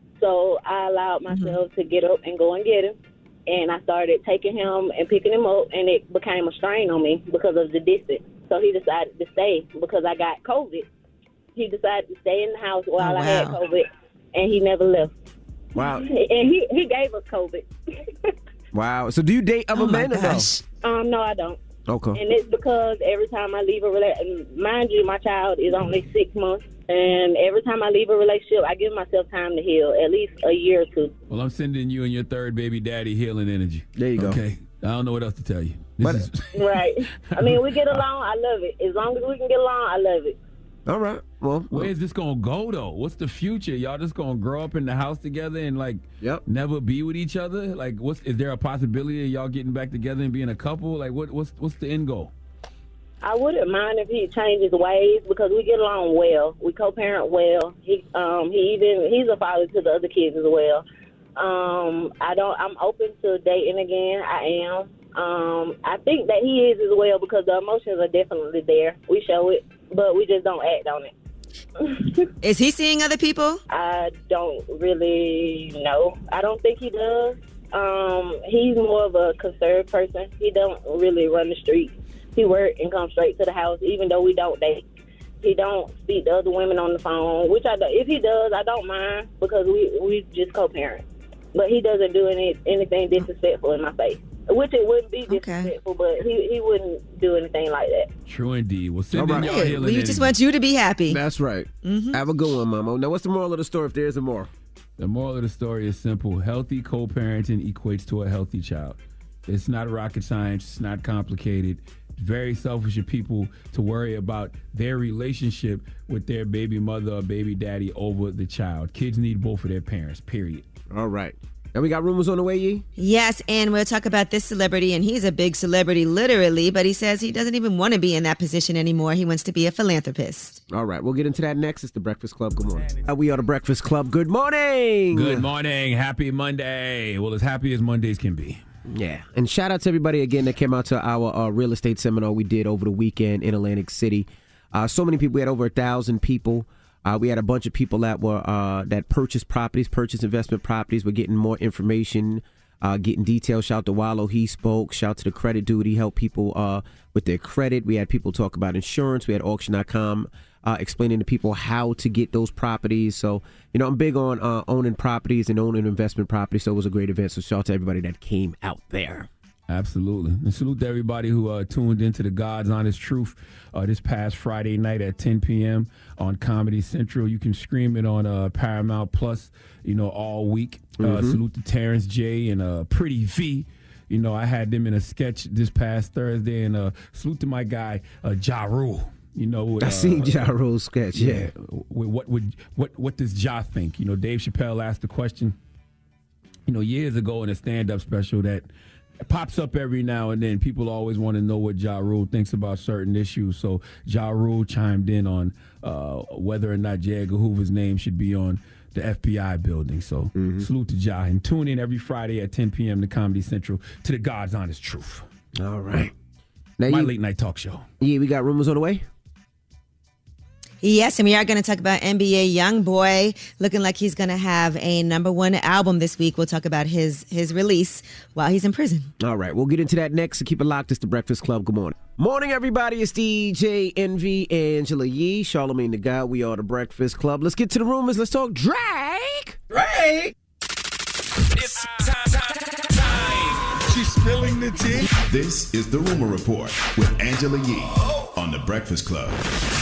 So I allowed myself to get up and go and get him. And I started taking him and picking him up, and it became a strain on me because of the distance. So he decided to stay because I got COVID. He decided to stay in the house while I had COVID, and he never left. Wow. And he gave us COVID. Wow. So do you date other men or no? No, I don't. Okay. And it's because every time I leave a relationship, mind you, my child is only 6 months, and every time I leave a relationship, I give myself time to heal, at least a year or two. Well, I'm sending you and your third baby daddy healing energy. There you go. Okay. I don't know what else to tell you. Right. I mean, we get along. I love it. As long as we can get along, I love it. All right. Well, where is this gonna go though? What's the future? Y'all just gonna grow up in the house together and never be with each other? Like, is there a possibility of y'all getting back together and being a couple? Like, what's the end goal? I wouldn't mind if he changes ways because we get along well. We co-parent well. He's a father to the other kids as well. I'm open to dating again. I am. I think that he is as well because the emotions are definitely there. We show it, but we just don't act on it. Is he seeing other people? I don't really know. I don't think he does. He's more of a conserved person. He don't really run the streets. He work and come straight to the house, even though we don't date. He don't speak to other women on the phone, which if he does, I don't mind because we just co-parent. But he doesn't do anything disrespectful in my face. Which it wouldn't be disrespectful, but he wouldn't do anything like that. True indeed. Well, send in y'all healing We just want you to be happy. That's right. Mm-hmm. Have a good one, Mama. Now, what's the moral of the story if there is a moral? The moral of the story is simple. Healthy co-parenting equates to a healthy child. It's not rocket science. It's not complicated. It's very selfish of people to worry about their relationship with their baby mother or baby daddy over the child. Kids need both of their parents, period. All right. Now we got rumors on the way, Yee? Yes, and we'll talk about this celebrity, and he's a big celebrity, literally, but he says he doesn't even want to be in that position anymore. He wants to be a philanthropist. All right, we'll get into that next. It's The Breakfast Club. Good morning. We are The Breakfast Club. Good morning. Good morning. Happy Monday. Well, as happy as Mondays can be. Yeah, and shout out to everybody again that came out to our real estate seminar we did over the weekend in Atlantic City. So many people. We had over 1,000 people. We had a bunch of people that were that purchased investment properties. We're getting more information, getting details. Shout out to Wallow, he spoke. Shout out to the credit dude. He helped people with their credit. We had people talk about insurance. We had auction.com explaining to people how to get those properties. So, I'm big on owning properties and owning investment properties. So it was a great event. So shout out to everybody that came out there. Absolutely. And salute to everybody who tuned into the God's Honest Truth this past Friday night at 10 p.m. on Comedy Central. You can stream it on Paramount Plus, all week. Salute to Terrence J and Pretty V. I had them in a sketch this past Thursday. And salute to my guy, Ja Rule. I seen Ja Rule's sketch, yeah. What does Ja think? Dave Chappelle asked the question, years ago in a stand-up special that pops up every now and then. People always want to know what Ja Rule thinks about certain issues. So Ja Rule chimed in on whether or not J. Edgar Hoover's name should be on the FBI building. So salute to Ja. And tune in every Friday at 10 p.m. to Comedy Central to the God's Honest Truth. All right. Now My late night talk show. Yeah, we got rumors on the way? Yes, and we are going to talk about NBA YoungBoy, looking like he's going to have a #1 album this week. We'll talk about his release while he's in prison. All right, we'll get into that next. So keep it locked. It's The Breakfast Club. Good morning. Morning, everybody. It's DJ Envy, Angela Yee, Charlamagne the God. We are The Breakfast Club. Let's get to the rumors. Let's talk Drake. It's time. She's spilling the tea. This is The Rumor Report with Angela Yee on The Breakfast Club.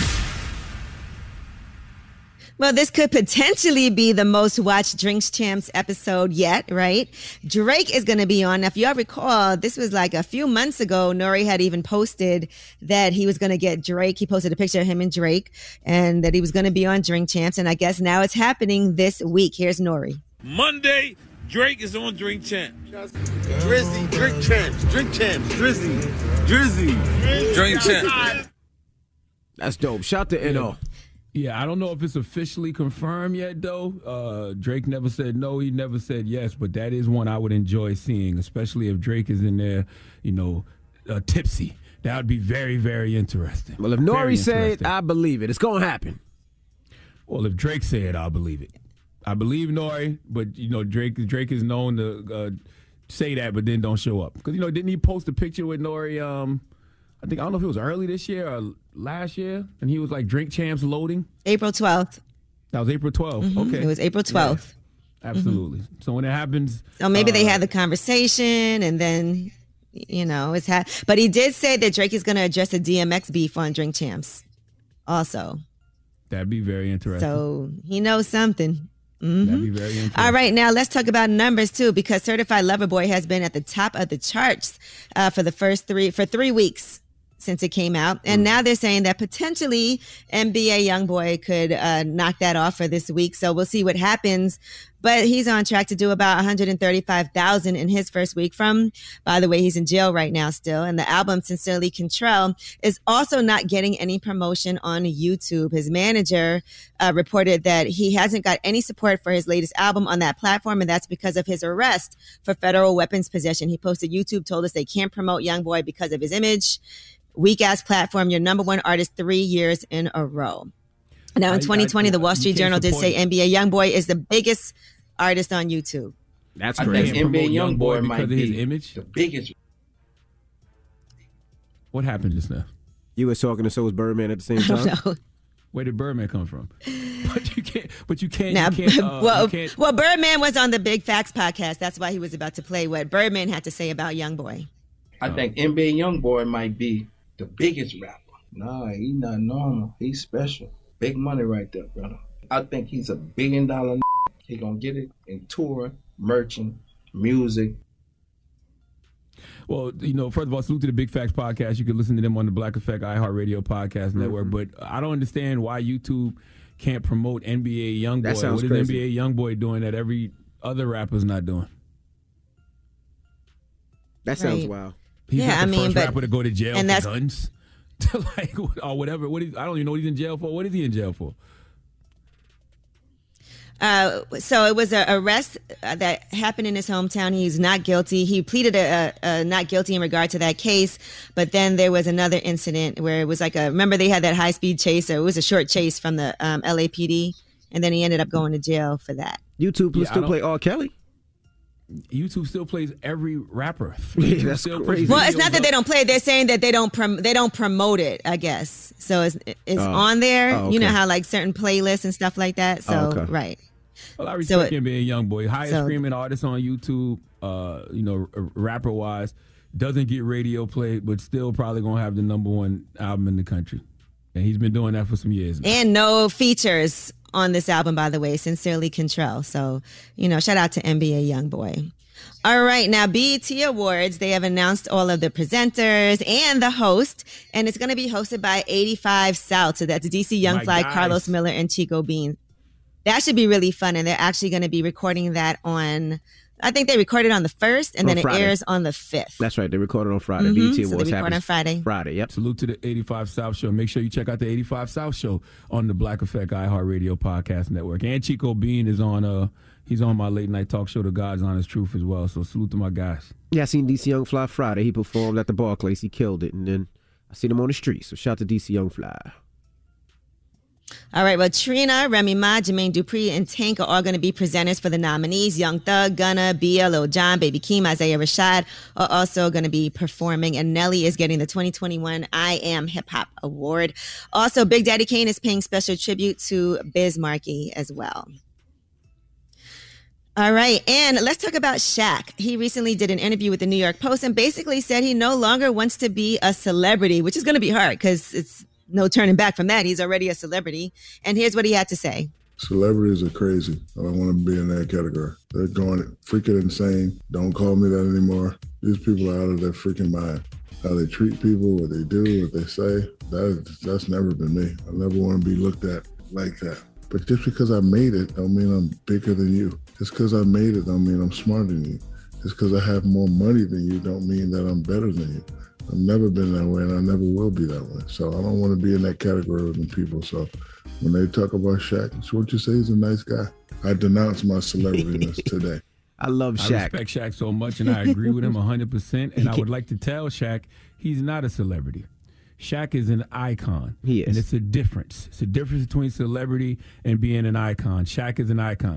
Well, this could potentially be the most watched Drinks Champs episode yet, right? Drake is going to be on. Now, if y'all recall, this was like a few months ago. Nori had even posted that he was going to get Drake. He posted a picture of him and Drake and that he was going to be on Drink Champs. And I guess now it's happening this week. Here's Nori. Monday, Drake is on Drink Champs. Drizzy, Drink Champs, Drink Champs, Drizzy, Drink Champs. That's dope. Shout to NO. Yeah, I don't know if it's officially confirmed yet, though. Drake never said no. He never said yes, but that is one I would enjoy seeing, especially if Drake is in there, tipsy. That would be very, very interesting. Well, if Nori said, I believe it. It's going to happen. Well, if Drake said, I'll believe it. I believe Nori, but, Drake is known to say that, but then don't show up. Because, didn't he post a picture with Nori, I don't know if it was early this year or last year, and he was like Drink Champs loading? April 12th. That was April 12th. Okay. It was April 12th. Absolutely. So when it happens, So maybe they had the conversation, and then but he did say that Drake is going to address the DMX beef on Drink Champs also. That'd be very interesting. So he knows something. That'd be very interesting. All right, now let's talk about numbers too, because Certified Lover Boy has been at the top of the charts for 3 weeks since it came out, and now they're saying that potentially NBA YoungBoy could knock that off for this week. So we'll see what happens. But he's on track to do about 135,000 in his first week. By the way, he's in jail right now still. And the album Sincerely Contrell is also not getting any promotion on YouTube. His manager reported that he hasn't got any support for his latest album on that platform, and that's because of his arrest for federal weapons possession. He posted, YouTube told us they can't promote YoungBoy because of his image. Weak ass platform, your number one artist 3 years in a row. Now in 2020, the Wall Street Journal did say NBA YoungBoy is the biggest artist on YouTube. That's I crazy. think NBA YoungBoy might because of be his image. the biggest. What happened just now? You was talking to so was Birdman at the same time. No. Where did Birdman come from? But you can't. Now, you can't, well, Birdman was on the Big Facts podcast. That's why he was about to play what Birdman had to say about YoungBoy. I think NBA YoungBoy might be the biggest rapper. Nah, he not normal. He's special. Big money right there, brother. I think he's $1 billion. He gonna get it in touring, merchant, music. Well, first of all, salute to the Big Facts podcast. You can listen to them on the Black Effect iHeartRadio podcast network. But I don't understand why YouTube can't promote NBA YoungBoy. That sounds What is crazy. NBA YoungBoy doing that every other rapper's not doing? That sounds Right. wild. He's not the first but rapper to go to jail and for that's- guns. Or whatever. I don't even know what he's in jail for. What is he in jail for? So it was an arrest that happened in his hometown. He's not guilty. He pleaded a not guilty in regard to that case. But then there was another incident where it was remember they had that high speed chase, or it was a short chase from the LAPD, and then he ended up going to jail for that. YouTube still play R. Kelly. YouTube still plays every rapper. Yeah, that's Still crazy. puts Well, it's videos not that they up. don't play it. They're saying that they don't promote it, I guess. So it's on there. Oh, You know okay. how certain playlists and stuff like that. So Oh, okay. right. Well, I So respect him being YoungBoy. Highest so- streaming artist on YouTube, rapper wise, doesn't get radio play, but still probably gonna have the number one album in the country. And he's been doing that for some years now. And no features on this album, by the way, Sincerely Contrell. So, shout out to NBA YoungBoy. All right, now BET Awards, they have announced all of the presenters and the host, and it's going to be hosted by 85 South. So that's DC Young My Fly, guys. Carlos Miller, and Chico Bean. That should be really fun, and they're actually going to be recording that on, I think they recorded on the 1st, and On then it Friday. airs on the 5th. That's right. They recorded on Friday. Mhm, BET so they Awards record happens on Friday. Friday, yep. Salute to the 85 South Show. Make sure you check out the 85 South Show on the Black Effect iHeartRadio podcast network. And Chico Bean is on he's on my late night talk show, The God's Honest Truth, as well. So salute to my guys. Yeah, I seen DC Young Fly Friday. He performed at the Barclays. He killed it. And then I seen him on the street. So shout out to DC Young Fly. All right, well, Trina, Remy Ma, Jermaine Dupri, and Tank are all going to be presenters for the nominees. Young Thug, Gunna, Bia, Lil Jon, Baby Keem, Isaiah Rashad are also going to be performing. And Nelly is getting the 2021 I Am Hip Hop Award. Also, Big Daddy Kane is paying special tribute to Biz Markie as well. All right, and let's talk about Shaq. He recently did an interview with the New York Post and basically said he no longer wants to be a celebrity, which is going to be hard because it's no turning back from that. He's already a celebrity. And here's what he had to say. Celebrities are crazy. I don't want to be in that category. They're going freaking insane. Don't call me that anymore. These people are out of their freaking mind. How they treat people, what they do, what they say, that's never been me. I never want to be looked at like that. But just because I made it don't mean I'm bigger than you. Just because I made it don't mean I'm smarter than you. Just because I have more money than you don't mean that I'm better than you. I've never been that way and I never will be that way. So I don't want to be in that category with them people. So when they talk about Shaq, it's what you say, he's a nice guy. I denounce my celebrityness today. I love I Shaq. respect Shaq so much, and I agree with him 100%. And I would like to tell Shaq he's not a celebrity. Shaq is an icon. He is. And it's a difference. It's a difference between celebrity and being an icon. Shaq is an icon.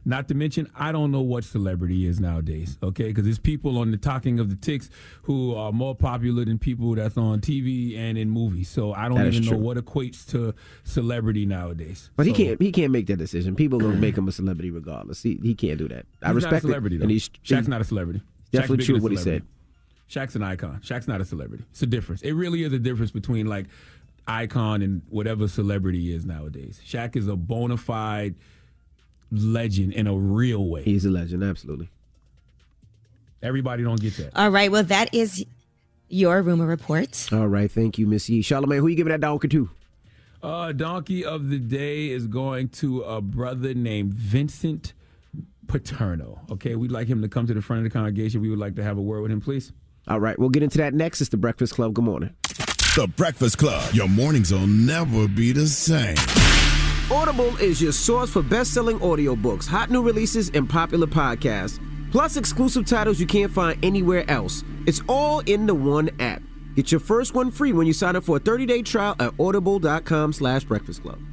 Not to mention, I don't know what celebrity is nowadays, okay? Because there's people on the Talking of the Ticks who are more popular than people that's on TV and in movies. So I don't even know what equates to celebrity nowadays. But he can't make that decision. People gonna make him a celebrity regardless. He can't do that. I respect not a celebrity, it. Though. And Shaq's not a celebrity. Definitely true what he said. Shaq's an icon. Shaq's not a celebrity. It's a difference. It really is a difference between like icon and whatever celebrity is nowadays. Shaq is a bona fide legend in a real way. He's a legend, absolutely. Everybody don't get that. All right, well, that is your rumor report. All right, thank you, Miss Yee. Charlamagne, who you giving that donkey to? Donkey of the day is going to a brother named Vincent Paterno. Okay, we'd like him to come to the front of the congregation. We would like to have a word with him, please. All right, we'll get into that next. It's The Breakfast Club. Good morning. The Breakfast Club. Your mornings will never be the same. Audible is your source for best-selling audiobooks, hot new releases, and popular podcasts, plus exclusive titles you can't find anywhere else. It's all in the one app. Get your first one free when you sign up for a 30-day trial at audible.com/Breakfast Club.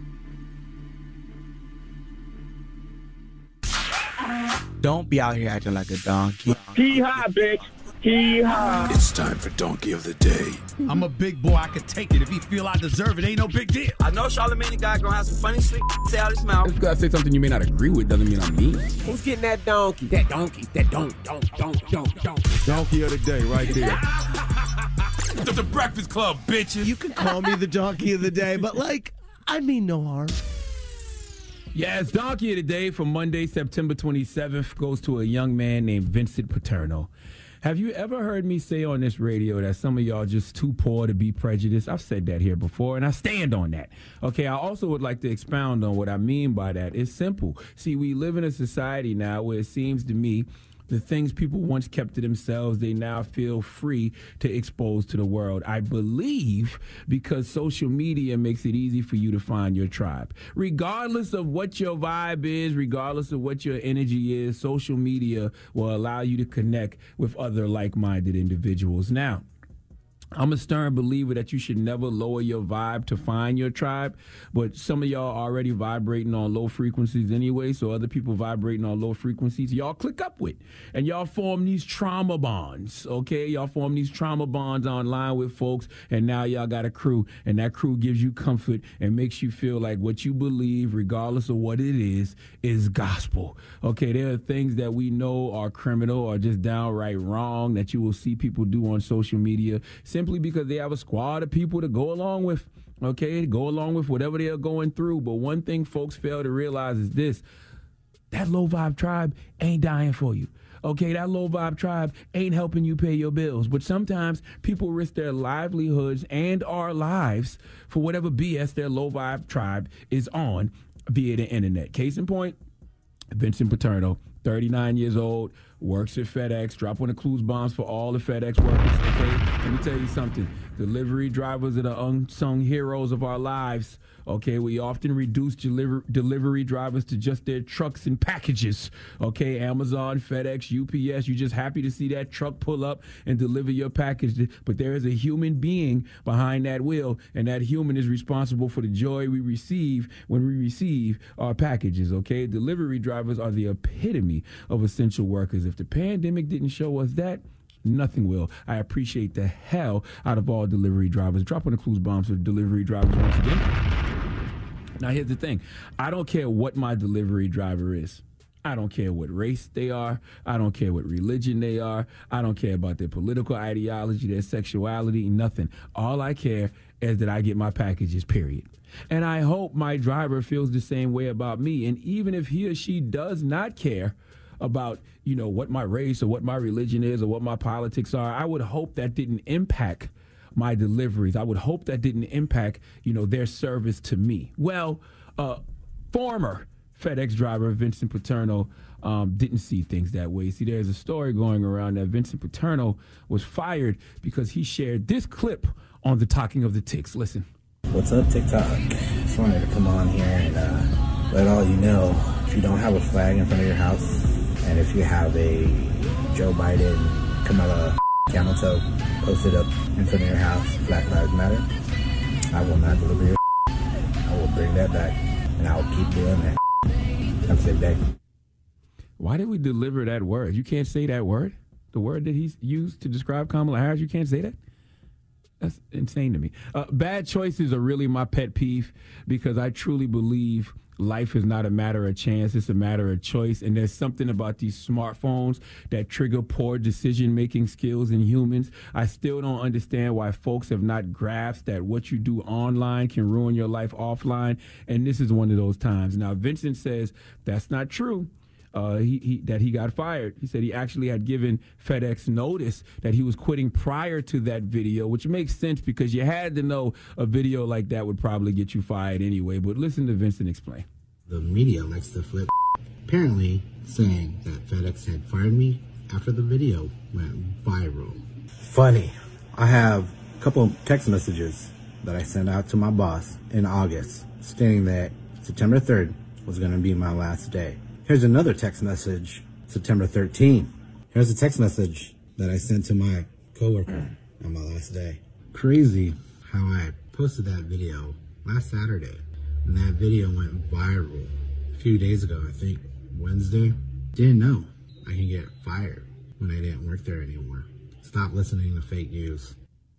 Don't be out here acting like a donkey. Hee-haw, bitch. Hee-haw. It's time for Donkey of the Day. I'm a big boy. I can take it. If he feel I deserve it, ain't no big deal. I know Charlamagne the guy gonna have some funny slick say out his mouth. If you gotta say something you may not agree with, doesn't mean I'm mean. Who's getting that donkey? That donkey. That don't. Donkey of the Day right there. The Breakfast Club, bitches. You can call me the Donkey of the Day, but I mean no harm. Yes, Donkey of the Day for Monday, September 27th goes to a young man named Vincent Paterno. Have you ever heard me say on this radio that some of y'all just too poor to be prejudiced? I've said that here before, and I stand on that. Okay, I also would like to expound on what I mean by that. It's simple. See, we live in a society now where it seems to me the things people once kept to themselves, they now feel free to expose to the world. I believe because social media makes it easy for you to find your tribe. Regardless of what your vibe is, regardless of what your energy is, social media will allow you to connect with other like-minded individuals. Now, I'm a stern believer that you should never lower your vibe to find your tribe, but some of y'all already vibrating on low frequencies anyway, so other people vibrating on low frequencies, y'all click up with. And y'all form these trauma bonds, okay? Y'all form these trauma bonds online with folks, and now y'all got a crew, and that crew gives you comfort and makes you feel like what you believe, regardless of what it is gospel. Okay, there are things that we know are criminal or just downright wrong that you will see people do on social media simply because they have a squad of people to go along with, okay, go along with whatever they're going through. But one thing folks fail to realize is this: that low vibe tribe ain't dying for you. Okay, that low vibe tribe ain't helping you pay your bills. But sometimes people risk their livelihoods and our lives for whatever BS their low vibe tribe is on via the internet. Case in point, Vincent Paterno, 39 years old, works at FedEx, dropping the clues bombs for all the FedEx workers. Okay, let me tell you something. Delivery drivers are the unsung heroes of our lives. Okay, we often reduce delivery drivers to just their trucks and packages. Okay, Amazon, FedEx, UPS, you're just happy to see that truck pull up and deliver your package. But there is a human being behind that wheel, and that human is responsible for the joy we receive when we receive our packages. Okay, delivery drivers are the epitome of essential workers. If the pandemic didn't show us that, nothing will. I appreciate the hell out of all delivery drivers. Dropping the clues bombs for delivery drivers once again. Now, here's the thing. I don't care what my delivery driver is. I don't care what race they are. I don't care what religion they are. I don't care about their political ideology, their sexuality, nothing. All I care is that I get my packages, period. And I hope my driver feels the same way about me. And even if he or she does not care about, what my race or what my religion is or what my politics are, I would hope that didn't impact my deliveries. I would hope that didn't impact, their service to me. Well, former FedEx driver Vincent Paterno didn't see things that way. See, there's a story going around that Vincent Paterno was fired because he shared this clip on the Talking of the Ticks. Listen. What's up, TikTok? Just wanted to come on here and let all you know, if you don't have a flag in front of your house, and if you have a Joe Biden Kamala camel toe posted up in front of your house, Black Lives Matter, I will not deliver your I will bring that back, and I will keep doing that. Have a good day. Why did we deliver that word? You can't say that word? The word that he's used to describe Kamala Harris, you can't say that? That's insane to me. Bad choices are really my pet peeve because I truly believe life is not a matter of chance. It's a matter of choice. And there's something about these smartphones that trigger poor decision-making skills in humans. I still don't understand why folks have not grasped that what you do online can ruin your life offline. And this is one of those times. Now, Vincent says that's not true. That he got fired. He said he actually had given FedEx notice that he was quitting prior to that video, which makes sense because you had to know a video like that would probably get you fired anyway. But listen to Vincent explain. The media likes to flip, apparently saying that FedEx had fired me after the video went viral. Funny. I have a couple of text messages that I sent out to my boss in August stating that September 3rd was going to be my last day. Here's another text message, September 13th. Here's a text message that I sent to my coworker on my last day. Crazy how I posted that video last Saturday, and that video went viral a few days ago, I think Wednesday. Didn't know I can get fired when I didn't work there anymore. Stop listening to fake news.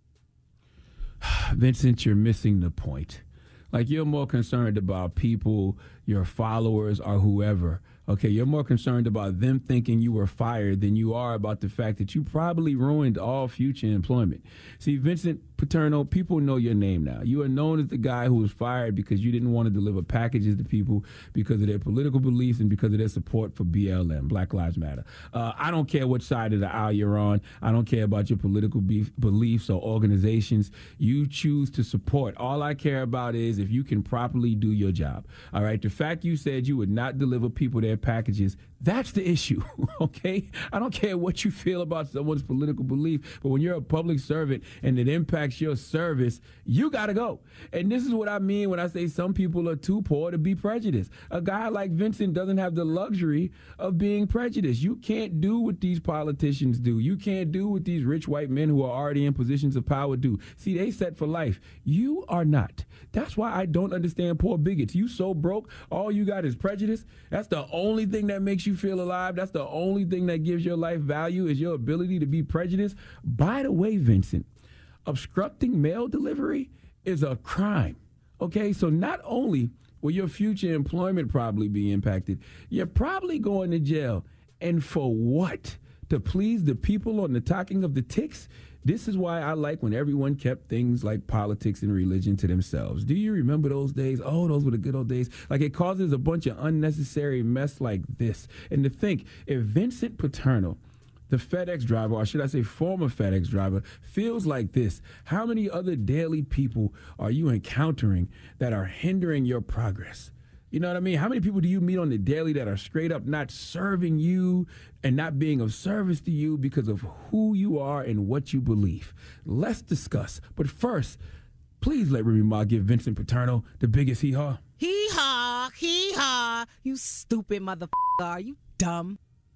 Vincent, you're missing the point. Like, you're more concerned about people, your followers, or whoever. Okay, you're more concerned about them thinking you were fired than you are about the fact that you probably ruined all future employment. See, Vincent Paterno, people know your name now. You are known as the guy who was fired because you didn't want to deliver packages to people because of their political beliefs and because of their support for BLM, Black Lives Matter. I don't care what side of the aisle you're on. I don't care about your political beliefs or organizations you choose to support. All I care about is if you can properly do your job. All right, the fact you said you would not deliver people their packages, that's the issue, okay? I don't care what you feel about someone's political belief, but when you're a public servant and it impacts your service, you got to go. And this is what I mean when I say some people are too poor to be prejudiced. A guy like Vincent doesn't have the luxury of being prejudiced. You can't do what these politicians do. You can't do what these rich white men who are already in positions of power do. See, they set for life. You are not. That's why I don't understand poor bigots. You so broke, all you got is prejudice. That's the only thing that makes you feel alive. That's the only thing that gives your life value is your ability to be prejudiced. By the way, Vincent, obstructing mail delivery is a crime. Okay, so not only will your future employment probably be impacted, you're probably going to jail. And for what? To please the people on the talking of the ticks? This is why I like when everyone kept things like politics and religion to themselves. Do you remember those days? Oh, those were the good old days. Like, it causes a bunch of unnecessary mess like this. And to think, if Vincent Paterno, the FedEx driver, or should I say former FedEx driver, feels like this, how many other daily people are you encountering that are hindering your progress? You know what I mean? How many people do you meet on the daily that are straight up not serving you and not being of service to you because of who you are and what you believe? Let's discuss. But first, please let Remy Ma give Vincent Paterno the biggest hee-haw. Hee-haw, hee-haw. You stupid motherfucker. Are you dumb?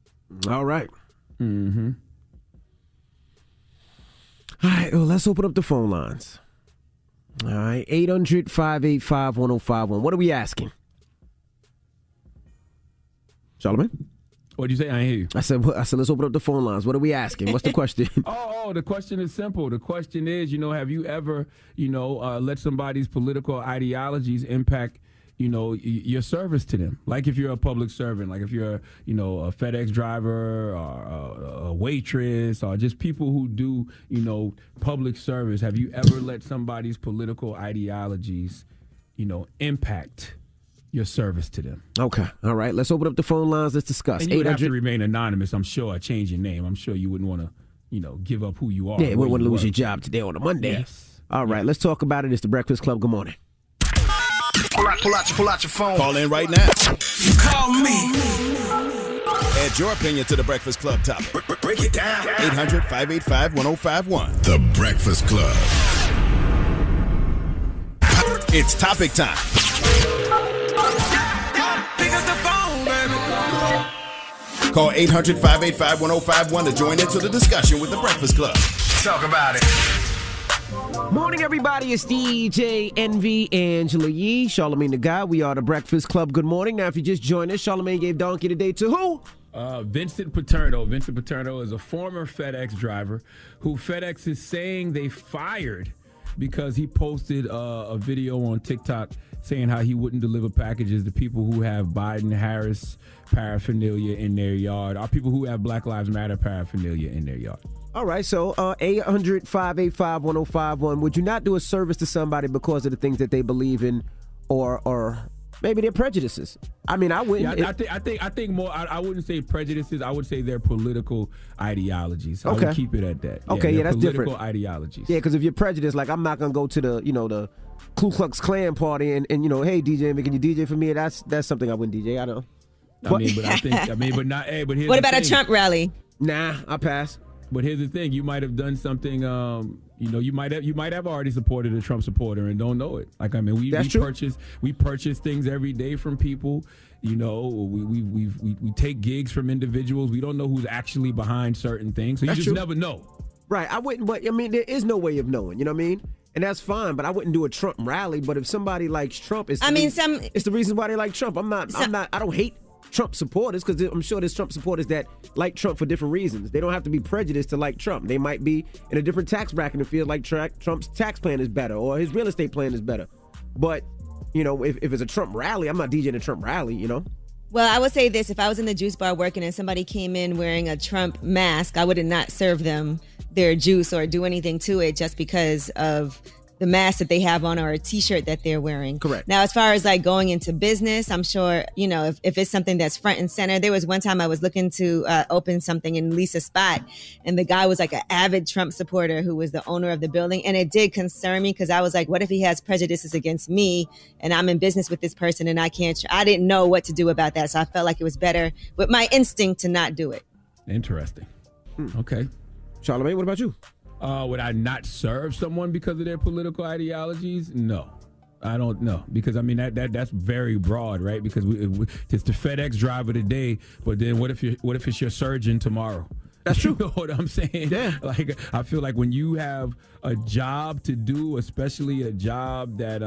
All right. Mm-hmm. All right, well, let's open up the phone lines. All right, 800-585-1051. What are we asking? Charlamagne? What'd you say? I hear you. I said, let's open up the phone lines. What are we asking? What's the question? The question is simple. The question is, have you ever, let somebody's political ideologies impact, your service to them? Like if you're a public servant, like if you're, a FedEx driver or a waitress or just people who do, public service. Have you ever let somebody's political ideologies, impact your service to them? Okay. All right. Let's open up the phone lines. Let's discuss. And you would have to remain anonymous, I'm sure. Change your name. I'm sure you wouldn't want to, give up who you are. Yeah, you wouldn't want to lose your job today on a Monday. Yes. All right. Let's talk about it. It's the Breakfast Club. Good morning. Pull out your phone. Call in right now. Call me. Add your opinion to the Breakfast Club topic. Break it down. 800-585-1051. The Breakfast Club. It's topic time. Pick up the phone, baby. Call 800-585-1051 to join into the discussion with the Breakfast Club. Talk about it. Morning, everybody. It's DJ Envy, Angela Yee, Charlamagne the Guy. We are the Breakfast Club. Good morning. Now, if you just joined us, Charlamagne gave Donkey today to who? Vincent Paterno. Vincent Paterno is a former FedEx driver who FedEx is saying they fired because he posted a video on TikTok saying how he wouldn't deliver packages to people who have Biden-Harris paraphernalia in their yard, or people who have Black Lives Matter paraphernalia in their yard. All right, so 800-585-1051. Would you not do a service to somebody because of the things that they believe in, or maybe their prejudices? I mean, I wouldn't. Yeah, I think more. I wouldn't say prejudices. I would say their political ideologies. I Okay. would keep it at that. Okay, yeah, that's political different. ideologies. Yeah, because if you're prejudiced, like I'm not gonna go to the Ku Klux Klan party and hey DJ, can you DJ for me? That's something I wouldn't DJ. I don't. But here's What about the a thing. Trump rally? Nah, I pass. But here's the thing: you might have done something. You might have already supported a Trump supporter and don't know it. Like, I mean, we purchase things every day from people. You know, we take gigs from individuals. We don't know who's actually behind certain things, so you just never know. Right. I wouldn't. But I mean, there is no way of knowing. You know what I mean? And that's fine. But I wouldn't do a Trump rally. But if somebody likes Trump, it's the reason why they like Trump. I don't hate Trump supporters, because I'm sure there's Trump supporters that like Trump for different reasons. They don't have to be prejudiced to like Trump. They might be in a different tax bracket and feel like Trump's tax plan is better or his real estate plan is better. But, you know, if it's a Trump rally, I'm not DJing a Trump rally, you know? Well, I would say this. If I was in the juice bar working and somebody came in wearing a Trump mask, I would not serve them their juice or do anything to it just because of the mask that they have on or a T-shirt that they're wearing. Correct. Now, as far as like going into business, I'm sure, you know, if it's something that's front and center. There was one time I was looking to open something in Lisa Spot, and the guy was like an avid Trump supporter who was the owner of the building. And it did concern me because I was like, what if he has prejudices against me and I'm in business with this person and I didn't know what to do about that. So I felt like it was better with my instinct to not do it. Interesting. Okay. Charlamagne, what about you? Would I not serve someone because of their political ideologies? No, I don't know, because I mean that's very broad, right? Because it's the FedEx driver today, but then what if it's your surgeon tomorrow? That's true. You know what I'm saying? Yeah. Like, I feel like when you have a job to do, especially a job that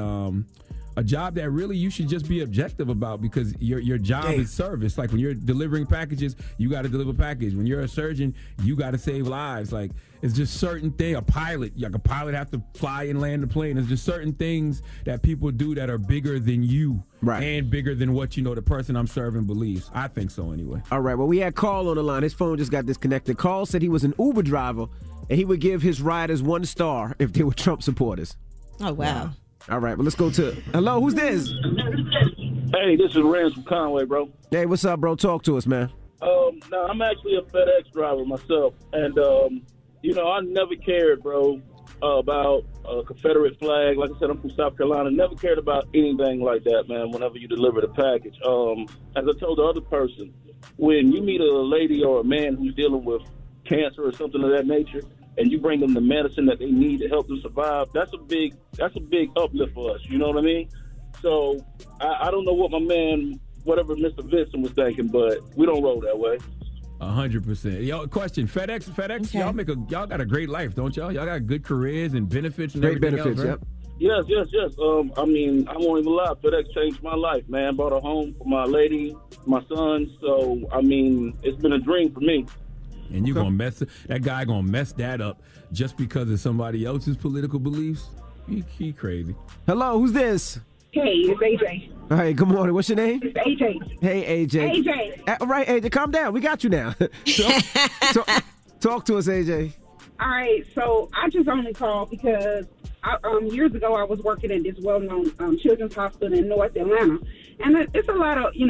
really you should just be objective about, because your job is service. Like when you're delivering packages, you got to deliver package. When you're a surgeon, you got to save lives. Like, it's just certain thing. A pilot have to fly and land the plane. There's just certain things that people do that are bigger than you, right, and bigger than what the person I'm serving believes. I think so anyway. All right. Well, we had Carl on the line. His phone just got disconnected. Carl said he was an Uber driver and he would give his riders 1 star if they were Trump supporters. Oh, wow. All right, well, let's go to... Hello, who's this? Hey, this is Rance from Conway, bro. Hey, what's up, bro? Talk to us, man. No, I'm actually a FedEx driver myself. And, you know, I never cared, bro, about a Confederate flag. Like I said, I'm from South Carolina. Never cared about anything like that, man, whenever you deliver the package. As I told the other person, when you meet a lady or a man who's dealing with cancer or something of that nature, and you bring them the medicine that they need to help them survive, that's a big uplift for us. You know what I mean? So I don't know what my man, whatever Mr. Vincent was thinking, but we don't roll that way. 100%. Yo, question: FedEx, okay. Y'all got a great life, don't y'all? Y'all got good careers and benefits and great everything benefits. else, right? Yes. I mean, I won't even lie. FedEx changed my life, man. Bought a home for my lady, my son. So I mean, it's been a dream for me. And you gonna that guy gonna mess that up just because of somebody else's political beliefs? He crazy. Hello, who's this? Hey, it's AJ. Hey, good morning. What's your name? It's AJ. Hey, AJ. AJ. All right, AJ, calm down. We got you now. Talk to us, AJ. All right, so I just only called because years ago I was working at this well-known children's hospital in North Atlanta, and it's a lot of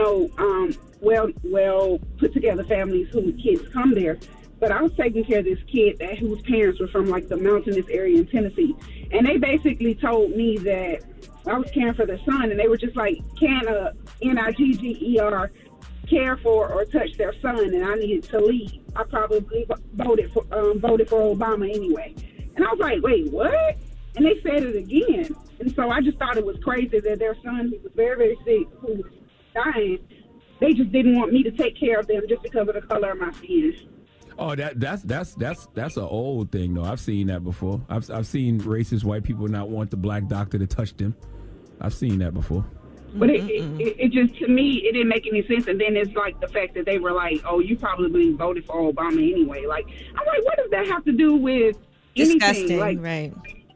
well put together families whose kids come there. But I was taking care of this kid whose parents were from like the mountainous area in Tennessee, and they basically told me that I was caring for their son, and they were just like, can a NIGGER care for or touch their son, and I needed to leave. I probably voted for Obama anyway. And I was like, wait, what? And they said it again. And so I just thought it was crazy that their son, who was very, very sick, who was dying, they just didn't want me to take care of them just because of the color of my skin. Oh, that's an old thing though. I've seen that before. I've seen racist white people not want the black doctor to touch them. I've seen that before. But it just, to me, it didn't make any sense. And then it's like the fact that they were like, "Oh, you probably voted for Obama anyway." Like, I'm like, what does that have to do with anything? Disgusting, like, right?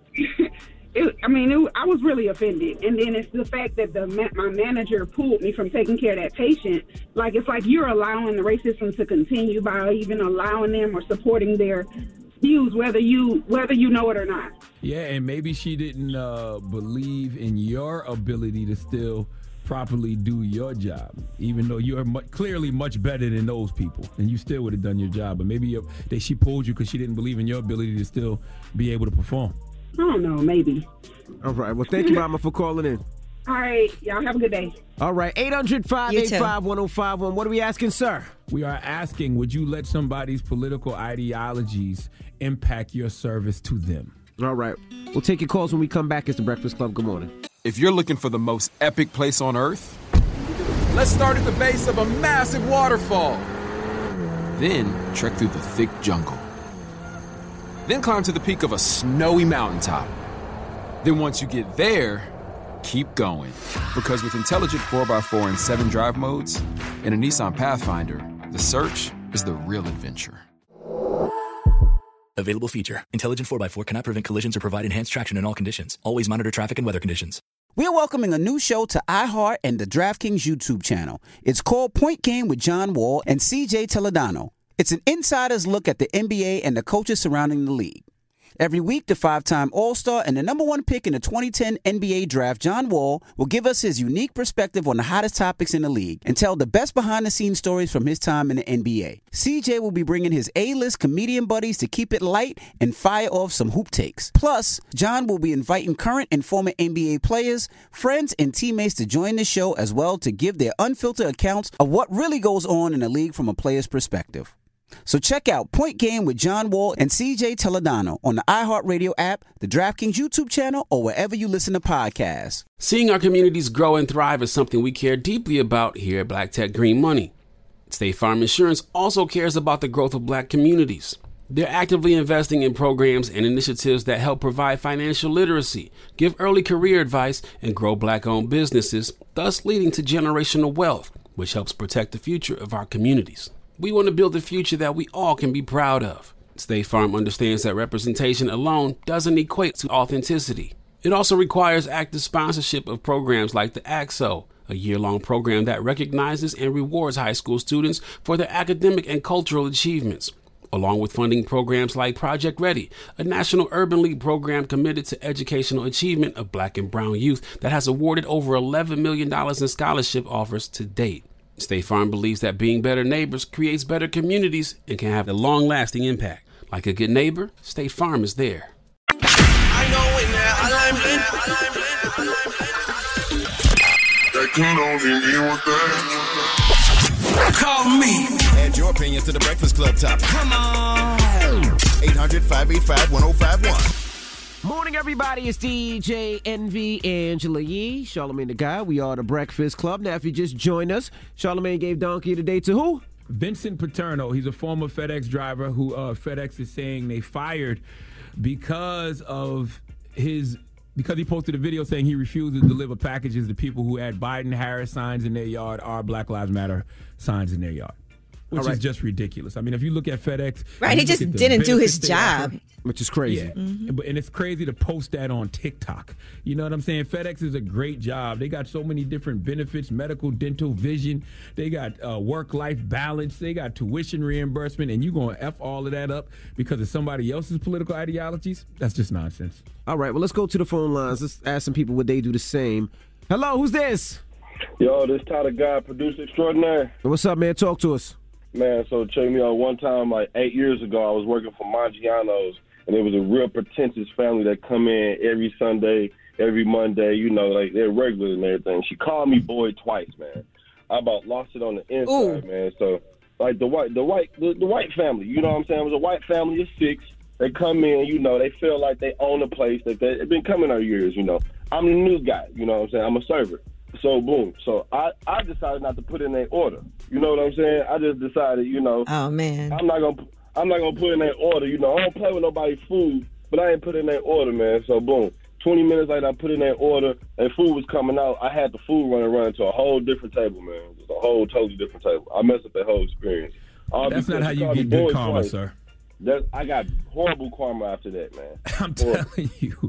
I was really offended. And then it's the fact that my manager pulled me from taking care of that patient. Like, it's like you're allowing the racism to continue by even allowing them or supporting their views, whether you know it or not. Yeah, and maybe she didn't believe in your ability to still properly do your job, even though you're clearly much better than those people, and you still would have done your job. But maybe she pulled you because she didn't believe in your ability to still be able to perform. I don't know, maybe. All right. Well, thank you, Mama, for calling in. All right. Y'all have a good day. All right. 800-585-1051. What are we asking, sir? We are asking, would you let somebody's political ideologies impact your service to them? All right. We'll take your calls when we come back. It's The Breakfast Club. Good morning. If you're looking for the most epic place on earth, let's start at the base of a massive waterfall. Then trek through the thick jungle. Then climb to the peak of a snowy mountaintop. Then once you get there, keep going. Because with intelligent 4x4 and 7 drive modes and a Nissan Pathfinder, the search is the real adventure. Available feature. Intelligent 4x4 cannot prevent collisions or provide enhanced traction in all conditions. Always monitor traffic and weather conditions. We're welcoming a new show to iHeart and the DraftKings YouTube channel. It's called Point Game with John Wall and CJ Toledano. It's an insider's look at the NBA and the coaches surrounding the league. Every week, the 5-time All-Star and the number 1 pick in the 2010 NBA Draft, John Wall, will give us his unique perspective on the hottest topics in the league and tell the best behind-the-scenes stories from his time in the NBA. CJ will be bringing his A-list comedian buddies to keep it light and fire off some hoop takes. Plus, John will be inviting current and former NBA players, friends, and teammates to join the show as well to give their unfiltered accounts of what really goes on in the league from a player's perspective. So check out Point Game with John Wall and CJ Toledano on the iHeartRadio app, the DraftKings YouTube channel, or wherever you listen to podcasts. Seeing our communities grow and thrive is something we care deeply about here at Black Tech Green Money. State Farm Insurance also cares about the growth of black communities. They're actively investing in programs and initiatives that help provide financial literacy, give early career advice, and grow black-owned businesses, thus leading to generational wealth, which helps protect the future of our communities. We want to build a future that we all can be proud of. State Farm understands that representation alone doesn't equate to authenticity. It also requires active sponsorship of programs like the AXO, a year-long program that recognizes and rewards high school students for their academic and cultural achievements, along with funding programs like Project Ready, a National Urban League program committed to educational achievement of black and brown youth that has awarded over $11 million in scholarship offers to date. State Farm believes that being better neighbors creates better communities and can have a long-lasting impact. Like a good neighbor, State Farm is there. Call me. Add your opinion to the Breakfast Club topic. Come on. 800-585-1051. Morning, everybody. It's DJ Envy, Angela Yee, Charlamagne the Guy. We are the Breakfast Club. Now, if you just joined us, Charlamagne gave Donkey today to who? Vincent Paterno. He's a former FedEx driver who FedEx is saying they fired because he posted a video saying he refused to deliver packages to people who had Biden-Harris signs in their yard or Black Lives Matter signs in their yard, which is just ridiculous. I mean, if you look at FedEx... Right, he just didn't do his job. Which is crazy. Yeah. Mm-hmm. And it's crazy to post that on TikTok. You know what I'm saying? FedEx is a great job. They got so many different benefits, medical, dental, vision. They got work-life balance. They got tuition reimbursement. And you're going to F all of that up because of somebody else's political ideologies? That's just nonsense. All right, well, let's go to the phone lines. Let's ask some people would they do the same. Hello, who's this? Yo, this Tyler Guy, producer extraordinaire. What's up, man? Talk to us. Man, so check me out. One time, like 8 years ago, I was working for Maggiano's, and it was a real pretentious family that come in every Sunday, every Monday, you know, like they're regular and everything. She called me boy twice, man. I about lost it on the inside, man. So, like the white family, you know what I'm saying? It was a white family of 6. They come in, you know, they feel like they own the place. They've been coming our years, you know. I'm the new guy, you know what I'm saying? I'm a server. So, boom. So, I decided not to put in an order. You know what I'm saying? I just decided, you know. Oh, man. I'm not going to I'm not gonna put in that order. You know, I don't play with nobody's food, but I ain't put in that order, man. So boom, 20 minutes later, I put in that order, and food was coming out. I had the food running to a whole different table, man. Just a whole totally different table. I messed up that whole experience. That's not how you get good karma, sir. I got horrible karma after that, man. I'm telling you,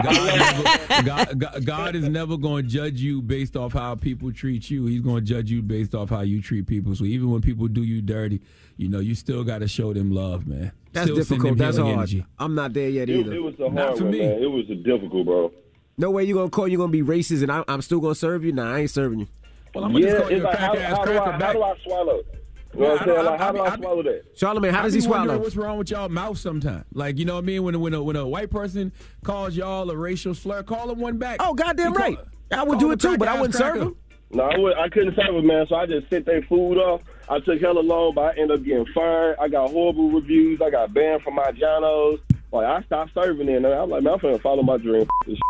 God is never going to judge you based off how people treat you. He's going to judge you based off how you treat people. So even when people do you dirty, you know, you still got to show them love, man. That's still difficult. That's hard. Energy. I'm not there yet either. It was a hard one, man. It was difficult, bro. No way you going to call, you're going to be racist and I'm still going to serve you? Nah, I ain't serving you. Well, I'm going to just call you a how do I swallow? You know what I'm saying? Like, how do I swallow that? Charlamagne, how does he swallow? What's wrong with y'all mouth sometimes? Like, you know what I mean? When a white person calls y'all a racial slur, call them one back. Oh, goddamn right. I would do it too, but I wouldn't serve them. No, I couldn't serve them, man. So I just sent their food off. I took hella long, but I ended up getting fired. I got horrible reviews. I got banned from my Gianos. Like, I stopped serving it. I'm like, man, I'm finna follow my dream.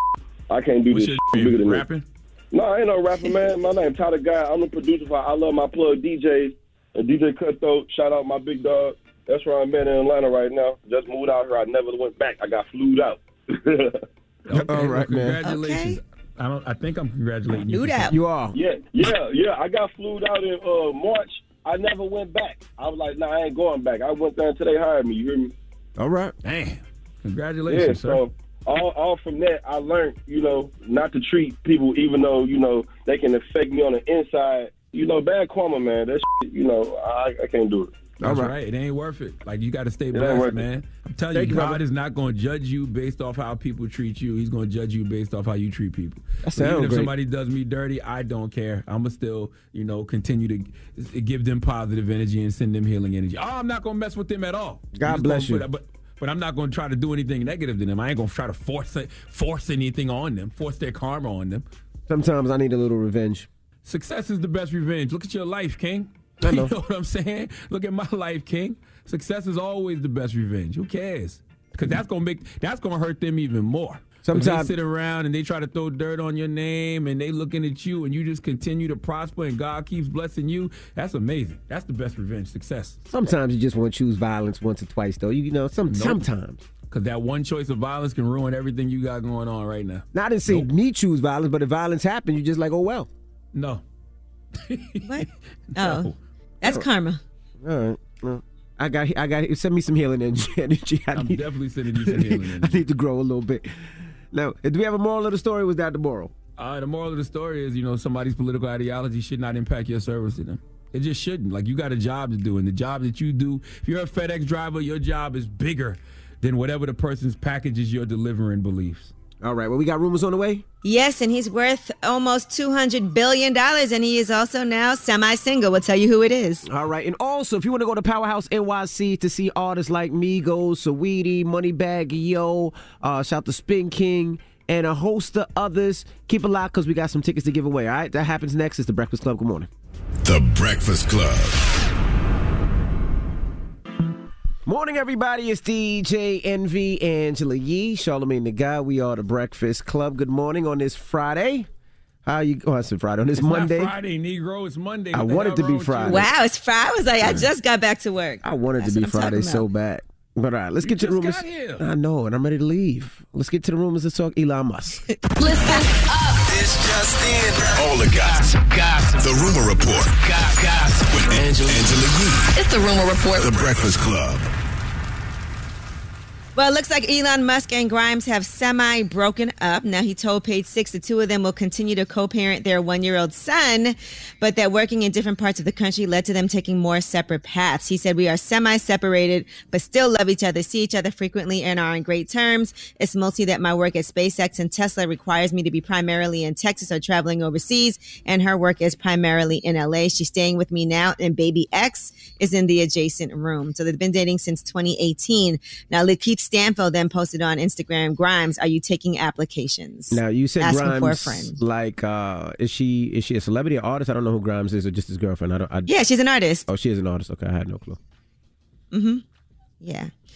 I can't do this shit bigger than rapping? No, I ain't no rapper, man. My name Tyler Guy. I'm the producer for I Love My Plug DJs. DJ Cutthroat, shout out my big dog. That's where I'm at in Atlanta right now. Just moved out here. I never went back. I got flued out. Okay, all right, man. Congratulations. Okay. I think I'm congratulating you. You are. Yeah. I got flued out in March. I never went back. I was like, nah, I ain't going back. I went there until they hired me. You hear me? All right. Damn. Congratulations, sir. So all from that, I learned, you know, not to treat people, even though, you know, they can affect me on the inside. You know, bad karma, man. That shit, you know, I can't do it. That's right. It ain't worth it. Like, you got to stay blessed, man. I'm telling you, God is not going to judge you based off how people treat you. He's going to judge you based off how you treat people. So even if somebody does me dirty, I don't care. I'm going to still, you know, continue to give them positive energy and send them healing energy. Oh, I'm not going to mess with them at all. God bless you. But I'm not going to try to do anything negative to them. I ain't going to try to force anything on them, force their karma on them. Sometimes I need a little revenge. Success is the best revenge. Look at your life, King. I know. You know what I'm saying? Look at my life, King. Success is always the best revenge. Who cares? Because that's gonna hurt them even more. Sometimes they sit around and they try to throw dirt on your name and they looking at you and you just continue to prosper and God keeps blessing you. That's amazing. That's the best revenge. Success. Sometimes you just want to choose violence once or twice, though. You know, sometimes. Because that one choice of violence can ruin everything you got going on right now. Now, I didn't say me choose violence, but if violence happens, you're just like, oh, well. No. What? Oh, that's karma. All right. Well, I got. Send me some healing energy. I'm definitely sending you some healing energy. I need to grow a little bit. Now, do we have a moral of the story? Or was that the moral? The moral of the story is, you know, somebody's political ideology should not impact your service to them. It just shouldn't. Like, you got a job to do, and the job that you do, if you're a FedEx driver, your job is bigger than whatever the person's packages you're delivering believes. All right. Well, we got rumors on the way? Yes, and he's worth almost $200 billion, and he is also now semi-single. We'll tell you who it is. All right. And also, if you want to go to Powerhouse NYC to see artists like Migos, Saweetie, Moneybagg Yo, shout to Spin King, and a host of others, keep it locked because we got some tickets to give away. All right. That happens next. It's The Breakfast Club. Good morning. The Breakfast Club. Morning, everybody. It's DJ Envy, Angela Yee, Charlamagne the Guy. We are The Breakfast Club. Good morning on this Friday. How you? Oh, I said Friday. On this Monday. It's not Friday, Negro. It's Monday. I want it to be Friday. Wow, it's Friday. I was like, I just got back to work. I wanted to be Friday so bad. But all right, let's get to the rumors. I know, and I'm ready to leave. Let's get to the rumors. Let's talk Elon Musk. Listen up. It's just in. All the gossip. The Rumor Report. Gossip. With Angela Yee. It's the Rumor Report. The Breakfast Club. Well, it looks like Elon Musk and Grimes have semi-broken up. Now, he told Page Six the two of them will continue to co-parent their 1-year-old son, but that working in different parts of the country led to them taking more separate paths. He said, we are semi-separated, but still love each other, see each other frequently, and are on great terms. It's mostly that my work at SpaceX and Tesla requires me to be primarily in Texas or traveling overseas, and her work is primarily in LA. She's staying with me now, and baby X is in the adjacent room. So they've been dating since 2018. Now, Lakeith Stanfield then posted on Instagram, Grimes, are you taking applications? Now, you said asking Grimes, for a friend. like, is she a celebrity or artist? I don't know who Grimes is, or just his girlfriend. Yeah, she's an artist. Oh, she is an artist. Okay, I had no clue. Mm-hmm. Yeah.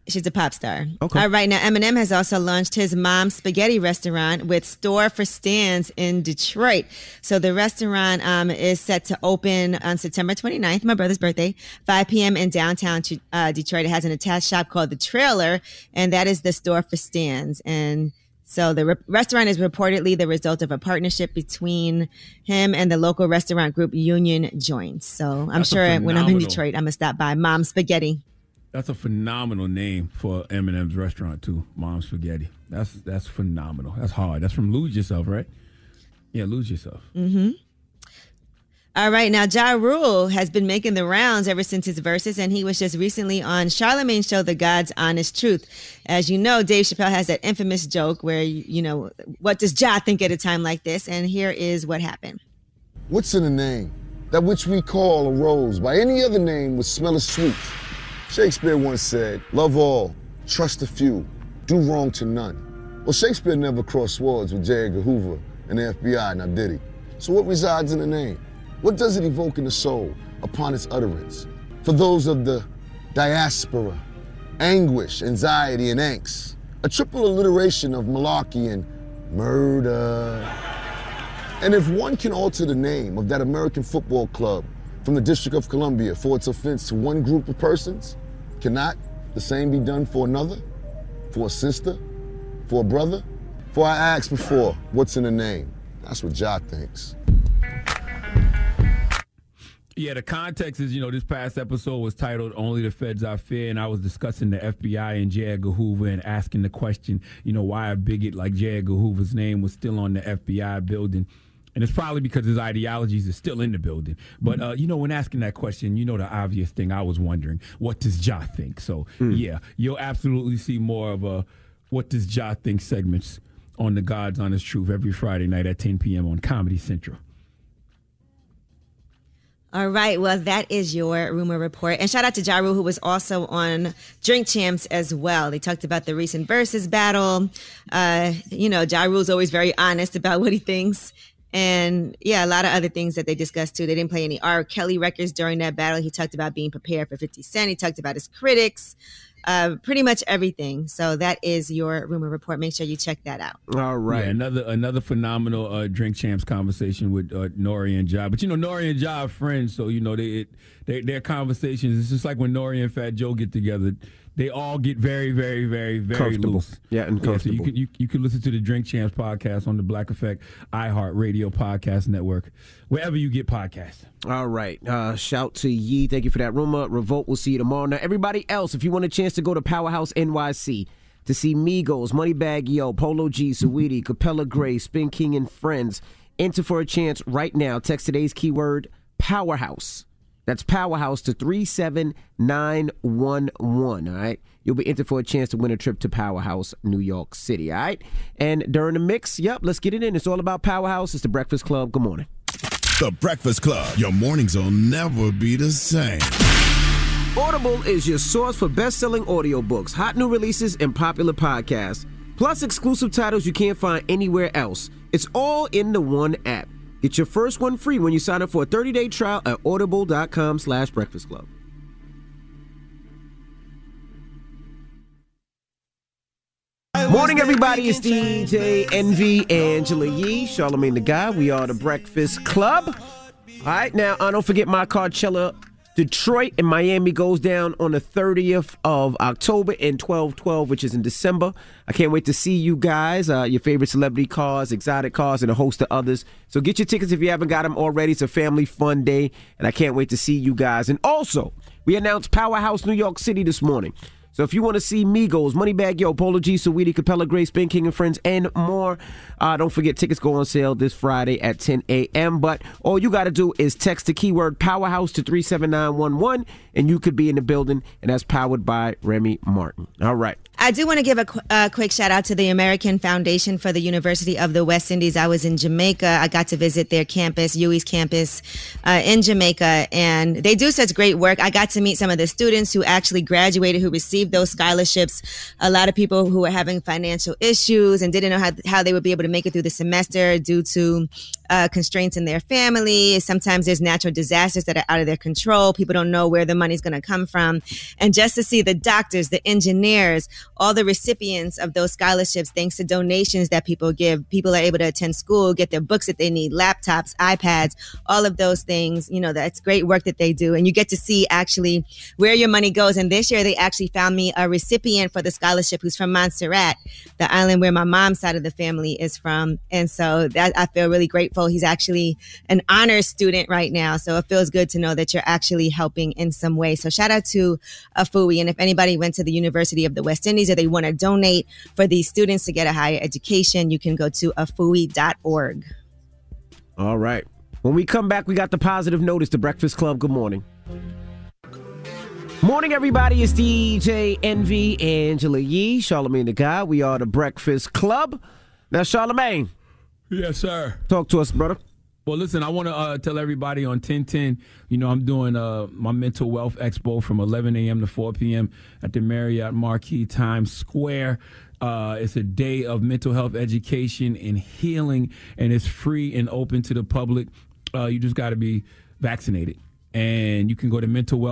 She's a pop star. Okay. Right now, Eminem has also launched his Mom's Spaghetti restaurant with Store for Stands in Detroit. So the restaurant is set to open on September 29th, my brother's birthday, 5 p.m. in downtown Detroit. It has an attached shop called The Trailer, and that is the Store for Stands. And so the restaurant is reportedly the result of a partnership between him and the local restaurant group Union Joints. So I'm sure when I'm in Detroit, I'm going to stop by Mom's Spaghetti. That's a phenomenal name for Eminem's restaurant too, Mom's Spaghetti. That's phenomenal. That's hard. That's from Lose Yourself, right? Yeah, Lose Yourself. Mm-hmm. All right, now Ja Rule has been making the rounds ever since his verses, and he was just recently on Charlamagne's show, The God's Honest Truth. As you know, Dave Chappelle has that infamous joke where, what does Ja think at a time like this? And here is what happened. What's in a name? That which we call a rose by any other name would smell as sweet. Shakespeare once said, love all, trust a few, do wrong to none. Well, Shakespeare never crossed swords with J. Edgar Hoover and the FBI, now did he? So what resides in the name? What does it evoke in the soul upon its utterance? For those of the diaspora, anguish, anxiety, and angst, a triple alliteration of malarkey and murder. And if one can alter the name of that American football club from the District of Columbia for its offense to one group of persons, cannot the same be done for another, for a sister, for a brother? For I asked before, what's in a name? That's what Ja thinks. Yeah, the context is, this past episode was titled Only the Feds I Fear, and I was discussing the FBI and J. Edgar Hoover and asking the question, why a bigot like J. Edgar Hoover's name was still on the FBI building. And it's probably because his ideologies are still in the building. But, when asking that question, the obvious thing I was wondering, what does Ja think? So, yeah, you'll absolutely see more of a What Does Ja Think segments on The God's Honest Truth every Friday night at 10 p.m. on Comedy Central. All right. Well, that is your rumor report. And shout out to Ja Rule, who was also on Drink Champs as well. They talked about the recent versus battle. Ja Rule's always very honest about what he thinks. And yeah, a lot of other things that they discussed too. They didn't play any R. Kelly records during that battle. He talked about being prepared for 50 Cent. He talked about his critics, pretty much everything. So that is your rumor report. Make sure you check that out. All right. Yeah, another phenomenal Drink Champs conversation with Nori and Ja. But Nori and Ja are friends, so their conversations. It's just like when Nori and Fat Joe get together. They all get very, very, very, very loose. Yeah, and comfortable. So you can listen to the Drink Champs podcast on the Black Effect iHeartRadio podcast network, wherever you get podcasts. All right. Shout to Yee. Thank you for that rumor. Revolt. We'll see you tomorrow. Now, everybody else, if you want a chance to go to Powerhouse NYC to see Migos, Moneybagg Yo, Polo G, Saweetie, Capella Gray, Spin King, and friends, enter for a chance right now. Text today's keyword, Powerhouse. That's Powerhouse to 37911, all right? You'll be entered for a chance to win a trip to Powerhouse, New York City, all right? And during the mix, let's get it in. It's all about Powerhouse. It's the Breakfast Club. Good morning. The Breakfast Club. Your mornings will never be the same. Audible is your source for best-selling audiobooks, hot new releases, and popular podcasts, plus exclusive titles you can't find anywhere else. It's all in the one app. Get your first one free when you sign up for a 30-day trial at audible.com/Breakfast Club. Morning, everybody. It's DJ Envy, Angela Yee, Charlamagne the Guy. We are the Breakfast Club. All right, now, don't forget my Coachella Detroit and Miami goes down on the 30th of October in 12/12, which is in December. I can't wait to see you guys, your favorite celebrity cars, exotic cars, and a host of others. So get your tickets if you haven't got them already. It's a family fun day, and I can't wait to see you guys. And also, we announced Powerhouse New York City this morning. So if you want to see Migos, Moneybagg Yo, Polo G, Saweetie, Capella Gray, Spin King and friends, and more, don't forget tickets go on sale this Friday at 10 a.m. But all you got to do is text the keyword Powerhouse to 37911, and you could be in the building, and that's powered by Remy Martin. All right. I do want to give a quick shout out to the American Foundation for the University of the West Indies. I was in Jamaica. I got to visit their campus, UWI's campus in Jamaica, and they do such great work. I got to meet some of the students who actually graduated, who received those scholarships. A lot of people who were having financial issues and didn't know how they would be able to make it through the semester due to constraints in their family. Sometimes there's natural disasters that are out of their control. People don't know where the money's going to come from. And just to see the doctors, the engineers, all the recipients of those scholarships, thanks to donations that people give, people are able to attend school, get their books that they need, laptops, iPads, all of those things. You know, that's great work that they do. And you get to see actually where your money goes. And this year they actually found me a recipient for the scholarship who's from Montserrat, the island where my mom's side of the family is from. And so that I feel really grateful. He's actually an honors student right now. So it feels good to know that you're actually helping in some way. So shout out to AFUI. And if anybody went to the University of the West Indies or they want to donate for these students to get a higher education, you can go to afui.org. All right. When we come back, we got the positive notice. The Breakfast Club. Good morning. Morning, everybody. It's DJ Envy, Angela Yee, Charlamagne the God. We are the Breakfast Club. Now, Charlamagne. Yes, sir. Talk to us, brother. Well, listen, I want to tell everybody on 1010, you know, I'm doing my Mental Wealth Expo from 11 a.m. to 4 p.m. at the Marriott Marquis Times Square. It's a day of mental health education and healing, and it's free and open to the public. You just got to be vaccinated. And you can go to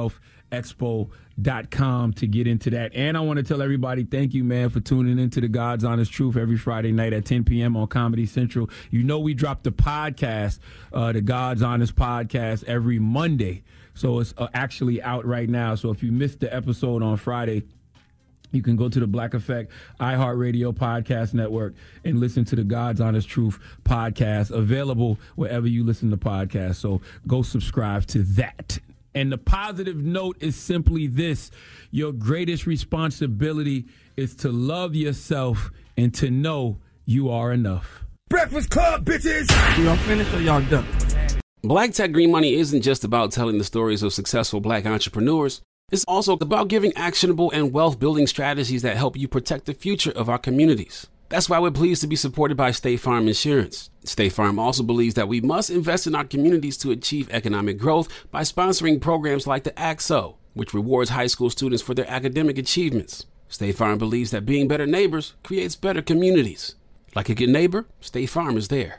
mentalwealthexpo.com to get into that. And I want to tell everybody, thank you, man, for tuning into the God's Honest Truth every Friday night at 10 p.m. on Comedy Central. You know we drop the podcast, the God's Honest Podcast, every Monday. So it's actually out right now. So if you missed the episode on Friday, you can go to the Black Effect iHeartRadio Podcast Network and listen to the God's Honest Truth podcast, available wherever you listen to podcasts. So go subscribe to that. And the positive note is simply this: your greatest responsibility is to love yourself and to know you are enough. Breakfast Club, bitches! Y'all finished or y'all done? Black Tech Green Money isn't just about telling the stories of successful black entrepreneurs. It's also about giving actionable and wealth-building strategies that help you protect the future of our communities. That's why we're pleased to be supported by State Farm Insurance. State Farm also believes that we must invest in our communities to achieve economic growth by sponsoring programs like the ACT-SO, which rewards high school students for their academic achievements. State Farm believes that being better neighbors creates better communities. Like a good neighbor, State Farm is there.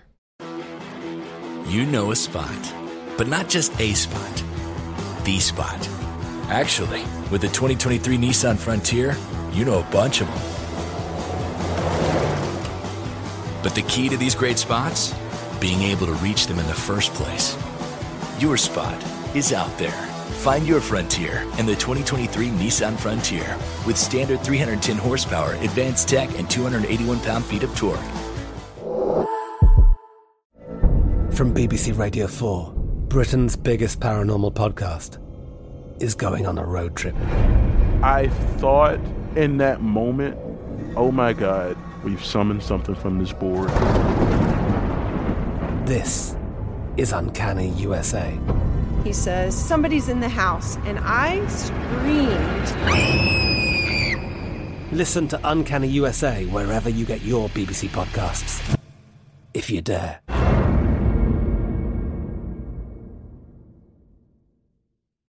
You know a spot, but not just a spot, the spot. Actually, with the 2023 Nissan Frontier, you know a bunch of them. But the key to these great spots? Being able to reach them in the first place. Your spot is out there. Find your Frontier in the 2023 Nissan Frontier with standard 310 horsepower, advanced tech, and 281 pound-feet of torque. From BBC Radio 4, Britain's biggest paranormal podcast is going on a road trip. I thought in that moment, oh my God, we've summoned something from this board. This is Uncanny USA. He says, somebody's in the house, and I screamed. Listen to Uncanny USA wherever you get your BBC podcasts, if you dare.